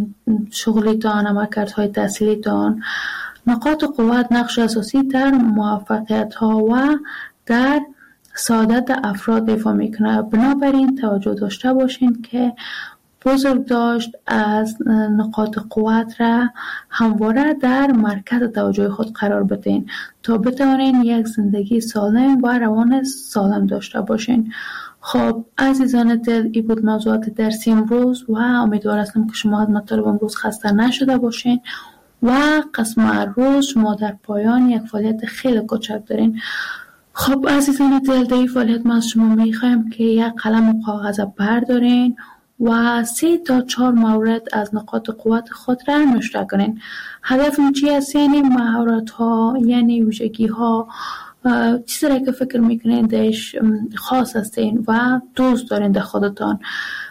شغلیتان، عملکردهای تحصیلیتان، نقاط قوت نقش اساسی در موفقیت ها و در سعادت افراد ایفا میکنه. بنابراین توجه داشته باشین که بزرگ داشت از نقاط قوت را همواره در مرکز توجه خود قرار بدین تا بتوانین یک زندگی سالم و روان سالم داشته باشین. خب عزیزان دل، این بود موضوعات درسی امروز و امیدوار هستم که شما از مطالب امروز خسته نشده باشین و قسم روز شما در پایان یک فعالیت خیلی کوچک دارین. خب عزیزان دل، در این فعالیت ما از شما میخوایم که یک قلم و کاغذ بردارین و سه تا چهار مورد از نقاط قوت خود را نوشته کنین. هدف این چی است؟ یعنی مهارت ها، یعنی ویژگی ها، چیزی را که فکر میکنین درش خاص هستین و دوست دارین در خودتان،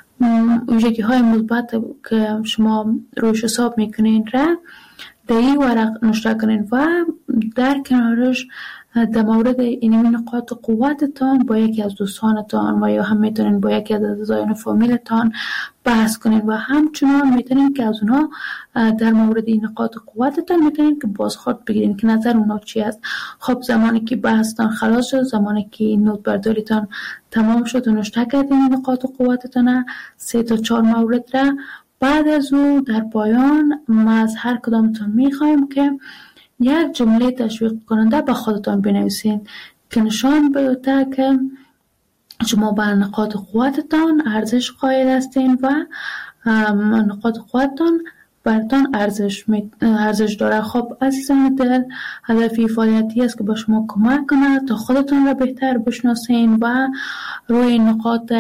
ویژگی های مثبت که شما روش حساب میکنین را در این ورق نوشته کنین و در کنارش در مورد این نقاط قوتتان با یکی از دوستانتان و یا هم میتونین با یکی از اعضایان فامیلتان بحث کنین و همچنان میتونین که از اونها در مورد این نقاط قوتتان میتونین که بازخورد بگیرین که نظر اونها چی است. خب زمانی که بحثتان خلاص شد، زمانی که نوت برداریتان تمام شد و نوشته کردین نقاط قوتتان سه تا چهار مورد را، بعد از او در پایان ما از هر کدامتان میخوایم که یک جمله تشویق کننده به خودتان بنویسین که نشان بده که شما به نقاط قوتتان ارزش قائل هستین و نقاط قوتتان براتان ارزش ارزش داره. خب عزیزان دل، هدف فعالیتی است که با شما کمک کنه تا خودتان را بهتر بشناسین و روی نقاط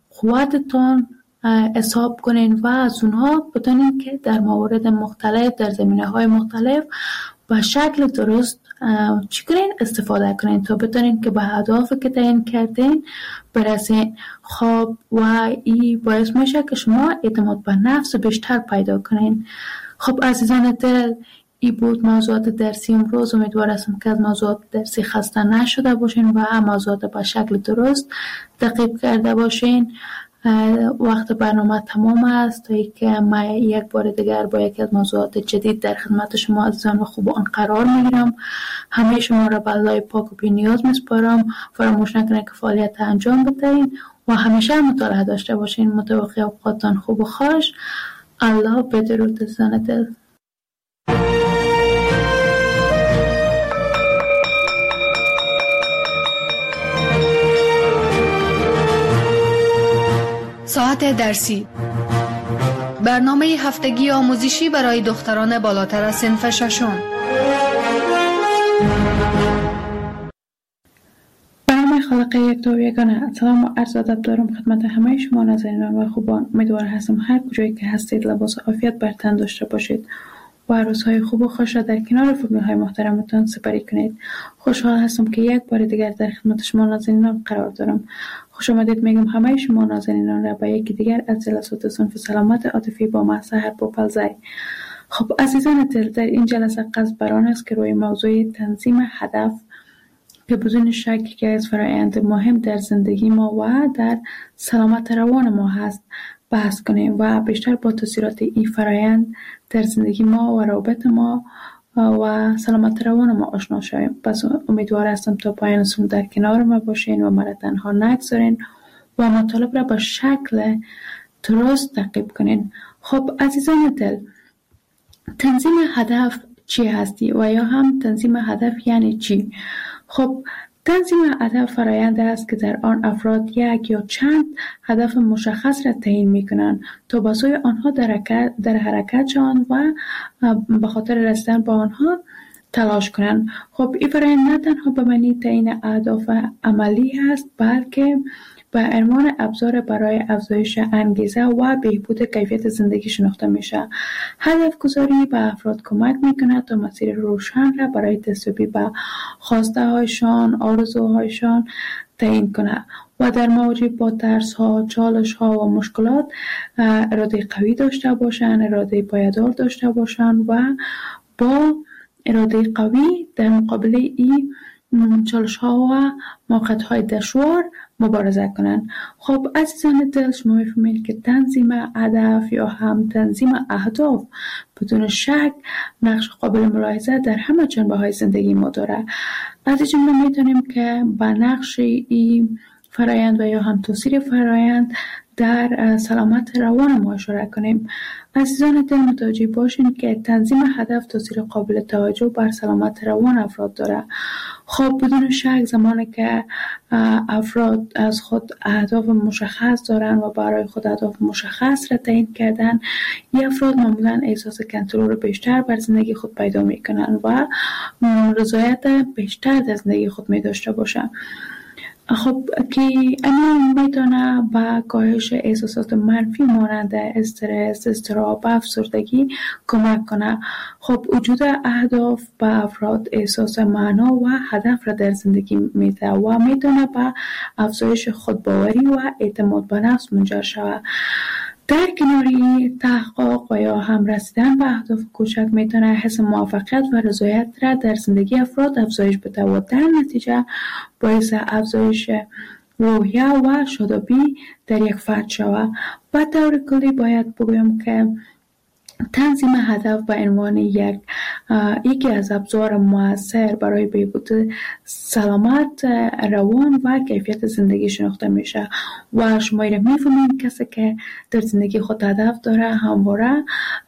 قوتتان حساب کنین و از اونها بتونین که در موارد مختلف، در زمینه‌های مختلف به شکل درست چی کنین؟ استفاده کنین تا بتونین که به اهدافی که تعیین کردین برسین. خب و این باعث میشه که شما اعتماد به نفس بیشتر پیدا کنین. خب عزیزان دل، این بود موضوعات درسی امروز. امیدوار هستم که از موضوعات درسی خسته نشده باشین و موضوعات به شکل درست تعقیب کرده باشین. وقت برنامه تمام است تا اینکه من یک بار دیگر با یکی از موضوعات جدید در خدمت شما عزیزان و خوبان قرار میگیرم. همه شما را به الله پاک و بی نیاز میسپارم. فراموش نکنید که فعالیت انجام بدهید و همیشه مطالعه داشته باشین. متوقع اوقاتتان خوب و خوش. الله بدرود عزیزان دل. ساعت درسی، برنامه هفتگی آموزشی برای دختران بالاتر از صنف ششم. برنامه خالق یک دو یگانه. سلام و عرض ادب دارم خدمت همه شما ناظرینان و خوبان. امیدوار هستم هر کجایی که هستید لباس عافیت بر تن داشته باشید و روزهای خوب و خوش را در کنار فامیل‌های محترمتان سپری کنید. خوشحال هستم که یک بار دیگر در خدمت شما ناظرینان قرار دارم. خوش آمدید میگم همه شما ناظرینان را به یکی دیگر از جلسات صنف سلامت عاطفی با من سحر پوپلزی. خب عزیزان دل، در این جلسه قصد بر آن است که روی موضوع تنظیم هدف که بدون شک که از فرایند مهم در زندگی ما و در سلامت روان ما هست بحث کنیم و بیشتر با تاثیرات این فرایند در زندگی ما و روابط ما و سلامت روان ما آشنا شویم. پس امیدوار هستم تا پایان سمون در کنار ما باشین و مرا تنها نگذارین و مطالب را به شکل درست تعقیب کنین. خب عزیزان دل، تنظیم هدف چی هستی و یا هم تنظیم هدف یعنی چی؟ خب تنظیم هدف فرآیند است که در آن افراد یک یا چند هدف مشخص را تعیین می‌کنند تا به سوی آنها در حرکت در حرکت شوند و به خاطر رسیدن به آنها تلاش کنند. خب این فرآیند نه تنها به معنی تعیین اهداف عملی است، بلکه به عنوان ابزار برای افزایش انگیزه و بهبود کیفیت زندگی شناخته میشه. هدف گذاری به افراد کمک میکنه تا مسیر روشن را برای دستیابی به خواسته هایشان، آرزوهایشان تعیین کنه و در مواجه با ترس ها، چالش ها و مشکلات اراده قوی داشته باشن، اراده پایدار داشته باشن و با اراده قوی در مقابل این چالش ها و موقعیت های دشوار مبارزه کنن. خب عزیزان دل، شما میفهمید که تنظیم هدف یا هم تنظیم اهداف بدون شک نقش قابل ملاحظه در همه جنبه های زندگی ما داره. از این جمله میتونیم که با نقش این فرایند و یا هم تاثیر فرایند در سلامت روان ما اشاره کنیم. عزیزان دل، متوجه باشین که تنظیم هدف تاثیر قابل توجه بر سلامت روان افراد داره. خب بدون شک زمانی که افراد از خود اهداف مشخص دارن و برای خود اهداف مشخص را تعیین کردن، این افراد معمولا احساس کنترل بیشتر بر زندگی خود پیدا میکنن و رضایت بیشتر در زندگی خود می داشته باشن. خب که این میتونه با کاهش احساسات منفی مانند استرس، اضطراب و افسردگی کمک کنه. خب وجود اهداف به افراد احساس معنا و هدف را در زندگی میده و میتونه به افزایش خودباوری و اعتماد به نفس منجر شود. در کناری تحقق و یا هم رسیدن به اهداف کوچک میتونه حس موفقیت و رضایت را در زندگی افراد افزایش بده و در نتیجه باعث افزایش روحیه و شادابی در یک فرد شود. به طور کلی باید بگویم که تنظیم هدف به عنوان یک یکی از ابزار مؤثر برای بهبود سلامت روان و کیفیت زندگی شناخته میشه و شما را میفهمید کسی که در زندگی خود هدف داره همواره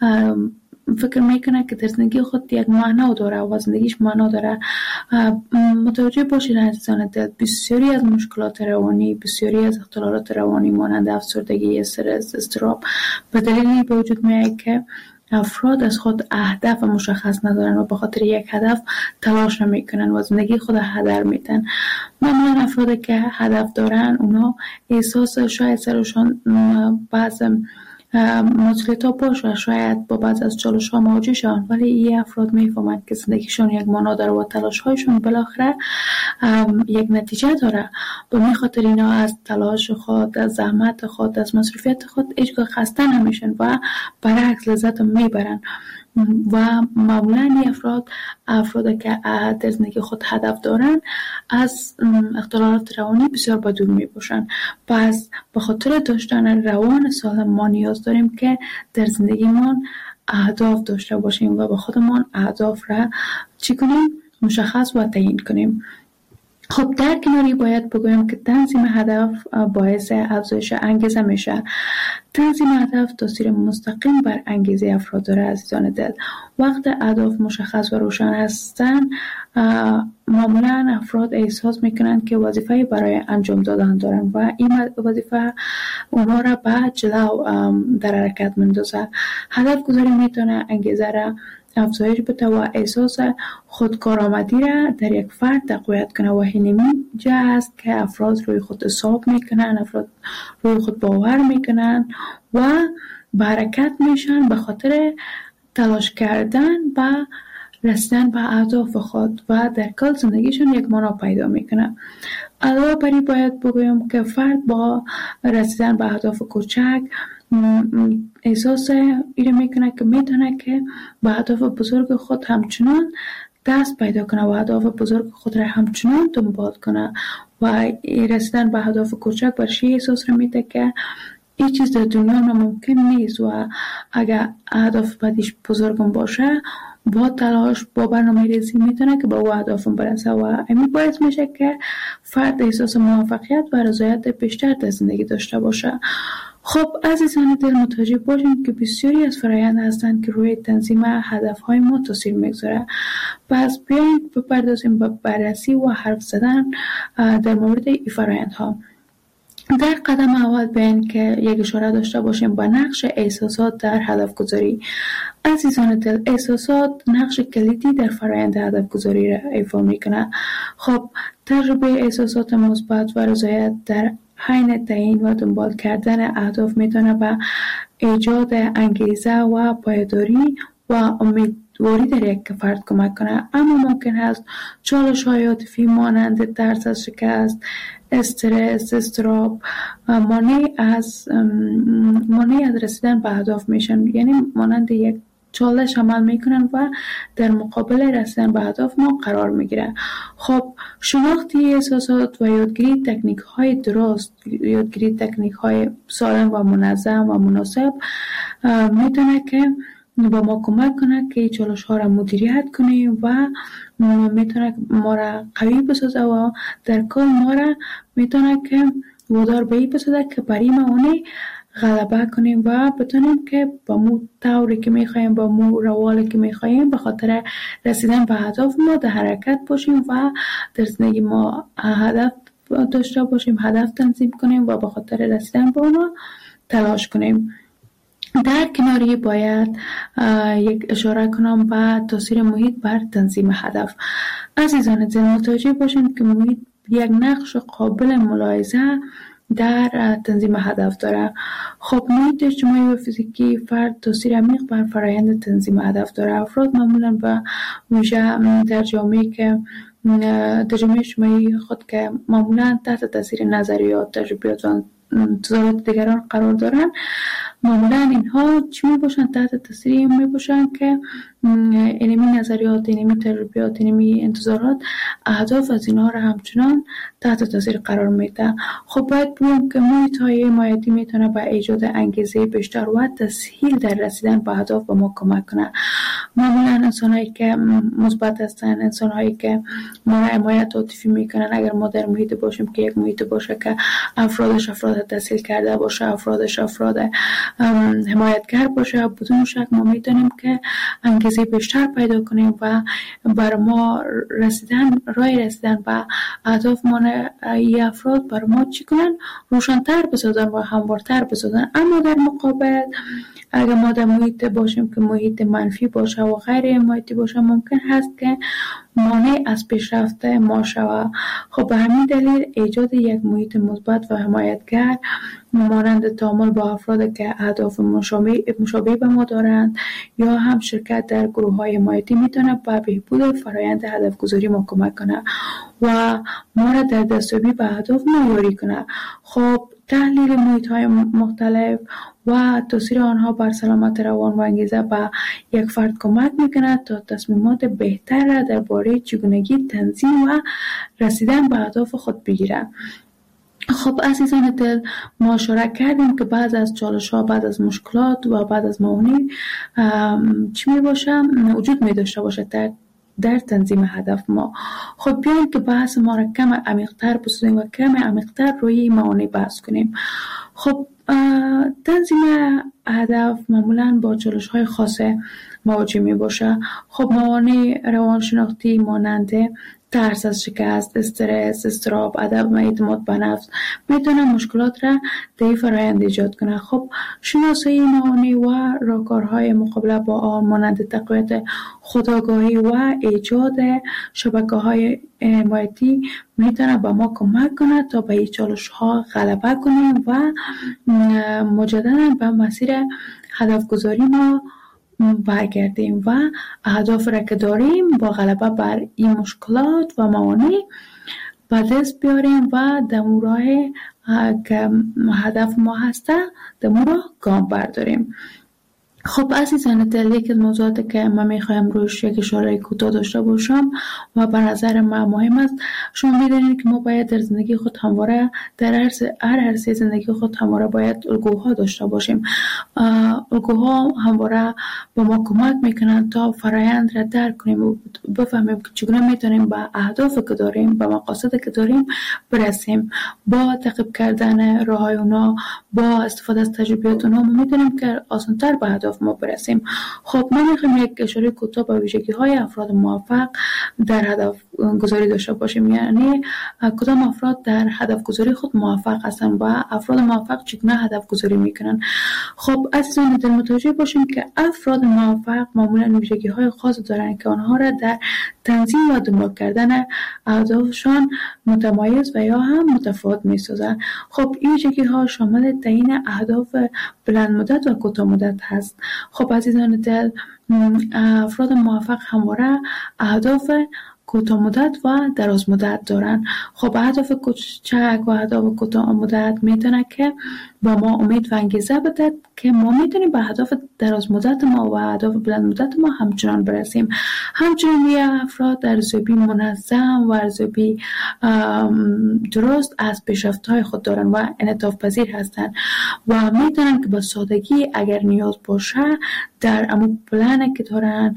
فکر میکنه که در زندگی خود یک معنا داره و زندگیش معنا داره. متوجه باشید عزیزان دل، بسیاری از مشکلات روانی، بسیاری از اختلالات روانی مانند افسردگی، استرس، اضطراب به دلیلی به وجود میاد که افراد از خود اهداف مشخص ندارن و به خاطر یک هدف تلاش نمیکنن و زندگی خود هدر میدن. معمولا افرادی که هدف دارن اونا احساس شاید سرشان بعض مسئولیت ها باشه، شاید با بعض از چالش ها مواجه شون، ولی این افراد میفهمند که زندگیشون یک معنا داره و تلاش هایشون بالاخره یک نتیجه داره. به می خاطر اینا از تلاش خود، از زحمت خود، از مصروفیت خود هیچگاه خسته نمیشن و برعکس لذت میبرن و معمولا این افراد افراد که در زندگی خود هدف دارن از اختلالات روانی بسیار با دور می باشن. پس به خاطر داشتن روان سالم ما نیاز داریم که در زندگیمان اهداف داشته باشیم و به خودمان اهداف را چی کنیم؟ مشخص و تعیین کنیم. خب در کناری باید بگویم که تنظیم هدف باعث افزایش انگیزه میشه. تنظیم هدف تاثیر مستقیم بر انگیزه افراد داره عزیزان دل. وقت اهداف مشخص و روشن هستن، معمولا افراد احساس میکنن که وظیفه برای انجام دادن دارن و این وظیفه اونها را به جلو در حرکت میندازه. هدف گذاری میتونه انگیزه را افزایش بده و احساس خودکارآمدی را در یک فرد تقویت کنه و همین جا است که افراد روی خود حساب میکنن، افراد روی خود باور میکنن و به حرکت میشن به خاطر تلاش کردن و رسیدن به اهداف خود و در کل زندگیشون یک معنا پیدا میکنه. علاوه بر این باید بگویم که فرد با رسیدن به اهداف کوچک احساس ایره میکنه که میتونه که به اهداف بزرگ خود همچنان دست پیدا کنه و اهداف بزرگ خود را همچنان دنبال کنه و رسیدن به اهداف کوچک برش احساس را میده که این چیز در دنیا ناممکن نیست و اگر اهداف بعدش بزرگم باشه با تلاش با برنامه ریزی میتونه که به او اهدافم برسه و همین باعث میشه که فرد احساس موفقیت و رضایت بیشتر در زندگی داشته باشه. خب عزیزان دل متوجه باشیم که بسیاری از فرآیند هستند که روی تنظیم هدفهای ما تاثیر میگذاره. پس بیایید بپردازیم به بررسی و حرف زدن در مورد این فرآیندها. در قدم اول بیاین که یک اشاره داشته باشیم با نقش احساسات در هدف گذاری. عزیزان دل، احساسات نقش کلیدی در فرآیند هدف گذاری را ایفا میکنه. خب تجربه احساسات مثبت و رضایت در حین تعیین و دنبال کردن اهداف میتونه به ایجاد انگیزه و پایداری و امیدواری در یک فرد کمک کنه، اما ممکن است چالش‌های عاطفی مانند ترس از شکست، استرس، اضطراب مانع از مانع از رسیدن به اهداف میشن، یعنی مانند یک چالش عمل میکنن و در مقابل رسیدن به اهداف ما قرار میگیره. خب شناختی احساسات و یادگیری تکنیک های درست، یادگیری تکنیک های سالم و منظم و مناسب میتونه که با ما کمک کنه که چالش ها را مدیریت کنیم و میتونه ما را قوی بسازه و در کار ما را میتونه که وادار به این بسازه که برای ما اونی غلبه کنیم و بتونیم که با مو طوری که میخواییم، با مو روالی که میخواییم به خاطر رسیدن به هدف ما در حرکت باشیم و در زندگی ما هدف داشته باشیم، هدف تنظیم کنیم و به خاطر رسیدن به اونا تلاش کنیم. در کناری باید یک اشاره کنم به تاثیر محیط بر تنظیم هدف. عزیزان دل متوجه باشیم که محیط یک نقش قابل ملاحظه در تنظیم هدف داره. خب محیط اجتماعی و فیزیکی فرد تاثیر عمیق بر فرآیند تنظیم هدف داره. افراد معمولاً به ویژه در جامعه که در جامعه اجتماعی خود که معمولاً تحت تاثیر نظریات، تجربیات و انتظارات دیگران قرار دارن، معمولاً اینها چی می باشن؟ تحت تاثیر این می باشن که اینمی نظریات، اینمی تجربیات، اینمی انتظارات اهداف از اینها را همچنان تحت تاثیر قرار میده. خب باید بگم که محیط های حمایتی میتونه به ایجاد انگیزه بیشتر و تسهیل در رسیدن به اهداف به ما کمک کنه. معمولاً انسان‌هایی که مثبت هستن، انسان‌هایی که ما را حمایت عاطفی میکنن، اگر ما در محیط باشیم که یک محیط باشه که افرادش افراد تسهیل کرده باشه، افرادش افراد حمایتگر باشه، بدون شک ما میتونیم که انگیزه بیشتر پیدا کنیم و بر ما رسیدن، راه رسیدن به اهداف ما ای افراد بر ما چی کنن؟ روشن‌تر بسازن و هموارتر بسازن. اما در مقابل اگر ما در محیط باشیم که محیط منفی باشه و غیر حمایتی باشه، ممکن هست که مانع از پیشرفت ما شود. خب به همین دلیل ایجاد یک محیط مثبت و حمایتگر مانند تعامل با افراد که اهداف مشابه مشابه به ما دارند یا هم شرکت در گروه‌های حمایتی میتونه به بهبود فرآیند هدف گذاری ما کمک کنه و ما را در دستیابی به اهداف ما یاری کنه. خب تحلیل محیط‌های مختلف و تاثیر آنها بر سلامت روان و انگیزه به یک فرد کمک میکنه تا تصمیمات بهتر را درباره چگونگی تنظیم و رسیدن به اهداف خود بگیره. خب عزیزان دل، ما اشاره کردیم که بعض از چالش‌ها، بعد از مشکلات و بعد از موانع چی می باشه؟ وجود می داشته باشه در در تنظیم هدف ما. خب بیاین که بحث ما را کم عمیق‌تر بسازیم و کم عمیق‌تر روی موانع بحث کنیم. خب تنظیم هدف معمولاً با چالش‌های خاص مواجه می باشه. خب موانع روانشناختی مانند ترس از شکست، استرس، اضطراب، عدم اعتماد به نفس میتونه مشکلات را در این فرآیند ایجاد کنه. خب شناسایی موانع و راهکارهای مقابله با آن مانند تقویت خودآگاهی و ایجاد شبکه‌های حمایتی میتونه به ما کمک کنه تا به این چالش‌ها غلبه کنیم و مجددا به مسیر هدف گذاری ما برگردیم و اهداف را که داریم با غلبه بر این مشکلات و موانع به دست بیاریم و در راه که هدف ما هسته در راه گام برداریم. خب عزیزان دل، یک از موضوعاتی که من میخوایم روش یک اشاره کوتاه داشته باشم و به نظر من مهم است، شما میدونید که ما باید در زندگی خود همواره در هر هر عرصه زندگی خود همواره باید الگوها داشته باشیم. الگوها همواره به ما کمک میکنند تا فرایند را درک کنیم و بفهمیم که چگونه میتونیم به اهدافی که داریم، به مقاصدی که داریم برسیم. با تعقیب کردن راههای اونا، با استفاده از تجربیات اونا، ما میتونیم که آسان‌تر به اهداف ما برسیم. خب ما میخوایم یک اشاره کوتاه به ویژگی های افراد موفق در هدف گذاری داشته باشیم، یعنی کدام افراد در هدف گذاری خود موفق هستند و افراد موفق چگونه هدف گذاری میکنن. خب عزیزان دل، متوجه باشیم که افراد موفق معمولا ویژگی های خاص دارند که آنها را در تنظیم و دنبال کردن اهدافشان متمایز و یا هم متفاوت میسازند. خب این ویژگی ها شامل تعیین اهداف بلند مدت و کوتاه مدت هست. خب عزیزان دل، افراد موفق همواره اهداف کوتاه مدت و دراز مدت دارن. خب اهداف کوچک و اهداف کوتاه مدت میتونه که با ما امید و انگیزه بده که ما میتونیم به اهداف دراز مدت ما و اهداف بلند مدت ما همچنان برسیم. همچنین یه افراد ارزیابی منظم و ارزیابی درست از پیشرفت‌های خود دارن و انعطاف پذیر هستن و میتونن که با سادگی اگر نیاز باشه در امو پلنی که دارن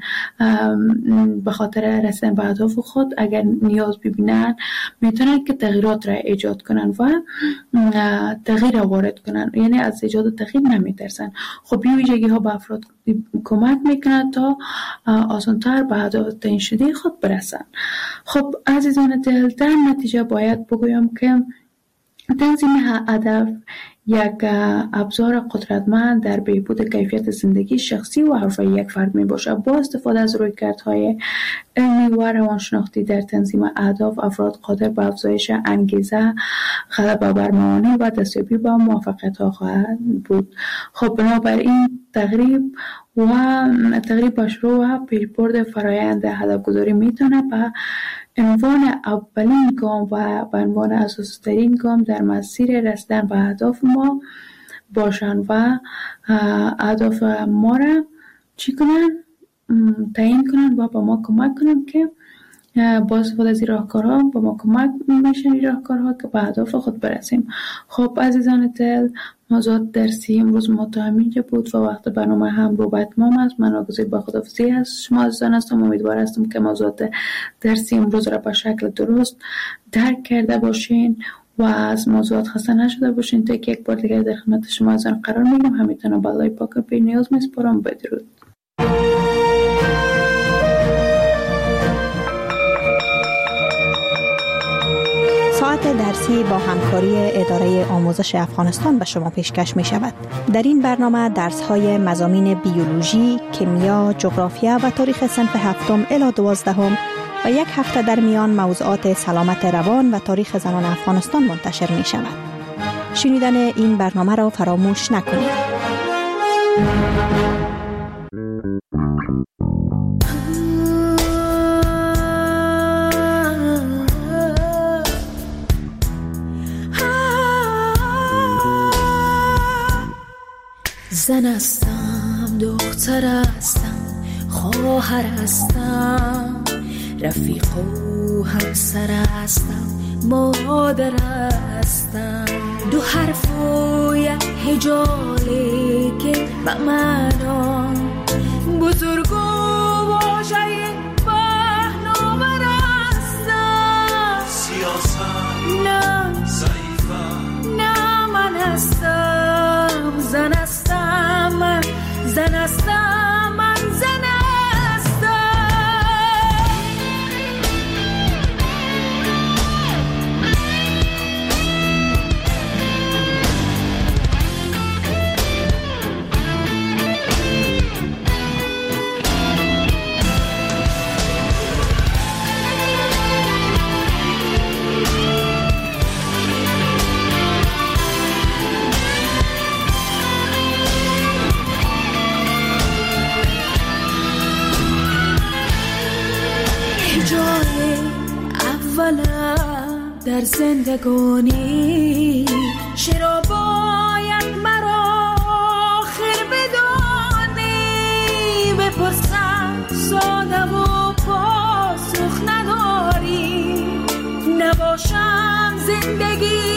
به خاطر رسیدن به اهداف خود اگر نیاز ببینن میتونن که تغییرات را ایجاد کنن و تغییر وارد کنن، یعنی از ایجاد تغییر نمیترسن. خب این ویژگی ها به افراد کمک میکنن تا آسان‌تر به اهداف تعیین شده خود برسن. خب عزیزان دل، در نتیجه باید بگویم که تنظیم هدف یک ابزار قدرتمند در بهبود کیفیت زندگی شخصی و حرفه‌ای یک فرد می باشد. با استفاده از رویکردهای علمی و روانشناختی در تنظیم اهداف، افراد قادر به افزایش انگیزه، غلبه بر موانع و دستیابی به موفقیت‌ها خواهند بود. خب بنابراین تقریب و تقریب به شروع و پیشبرد فرایند هدف‌گذاری میتونه به عنوان اولین گام و به عنوان اساسی‌ترین گام در مسیر رسیدن به اهداف ما باشن و اهداف ما را چی کنن؟ تعیین کنن و به ما کمک کنن که با استفاده از این راهکارها به ما کمک میشن این راهکارها که به اهداف خود برسیم. خب عزیزان دل، موضوعات درسی امروز ما تا همینجا بود و وقت برنامه هم رو به اتمام است. من آگزید با خداحافظی از شما عزیزان هستم. امیدوار هستم که موضوعات درسی امروز را به شکل درست درک کرده باشین و از موضوعات خسته نشده باشین. تا یک بار دیگر در خدمت شما عزیزان قرار میگیرم. همیتون به الله پاک و پیر نیاز میسپارم. بدرود. ساعت درسی با همکاری اداره آموزش افغانستان به شما پیشکش می شود. در این برنامه درس های مضامین بیولوژی، کیمیا، جغرافیا و تاریخ صنف هفتم الی دوازدهم و یک هفته در میان موضوعات سلامت روان و تاریخ زنان افغانستان منتشر می شود. شنیدن این برنامه را فراموش نکنید. زن هستم، دختر هستم، خواهر هستم، رفیق و همسر هستم، مادر هستم. دو حرف و یک هجالی که به معنا بزرگ و واژه پهناور هستم. سیاست نه، ضعیفم نه، من هستم زن هستم، من زن هستم، من زن هستم. در زندگانی چرا باید مرا آخر بدانی؟ زندگی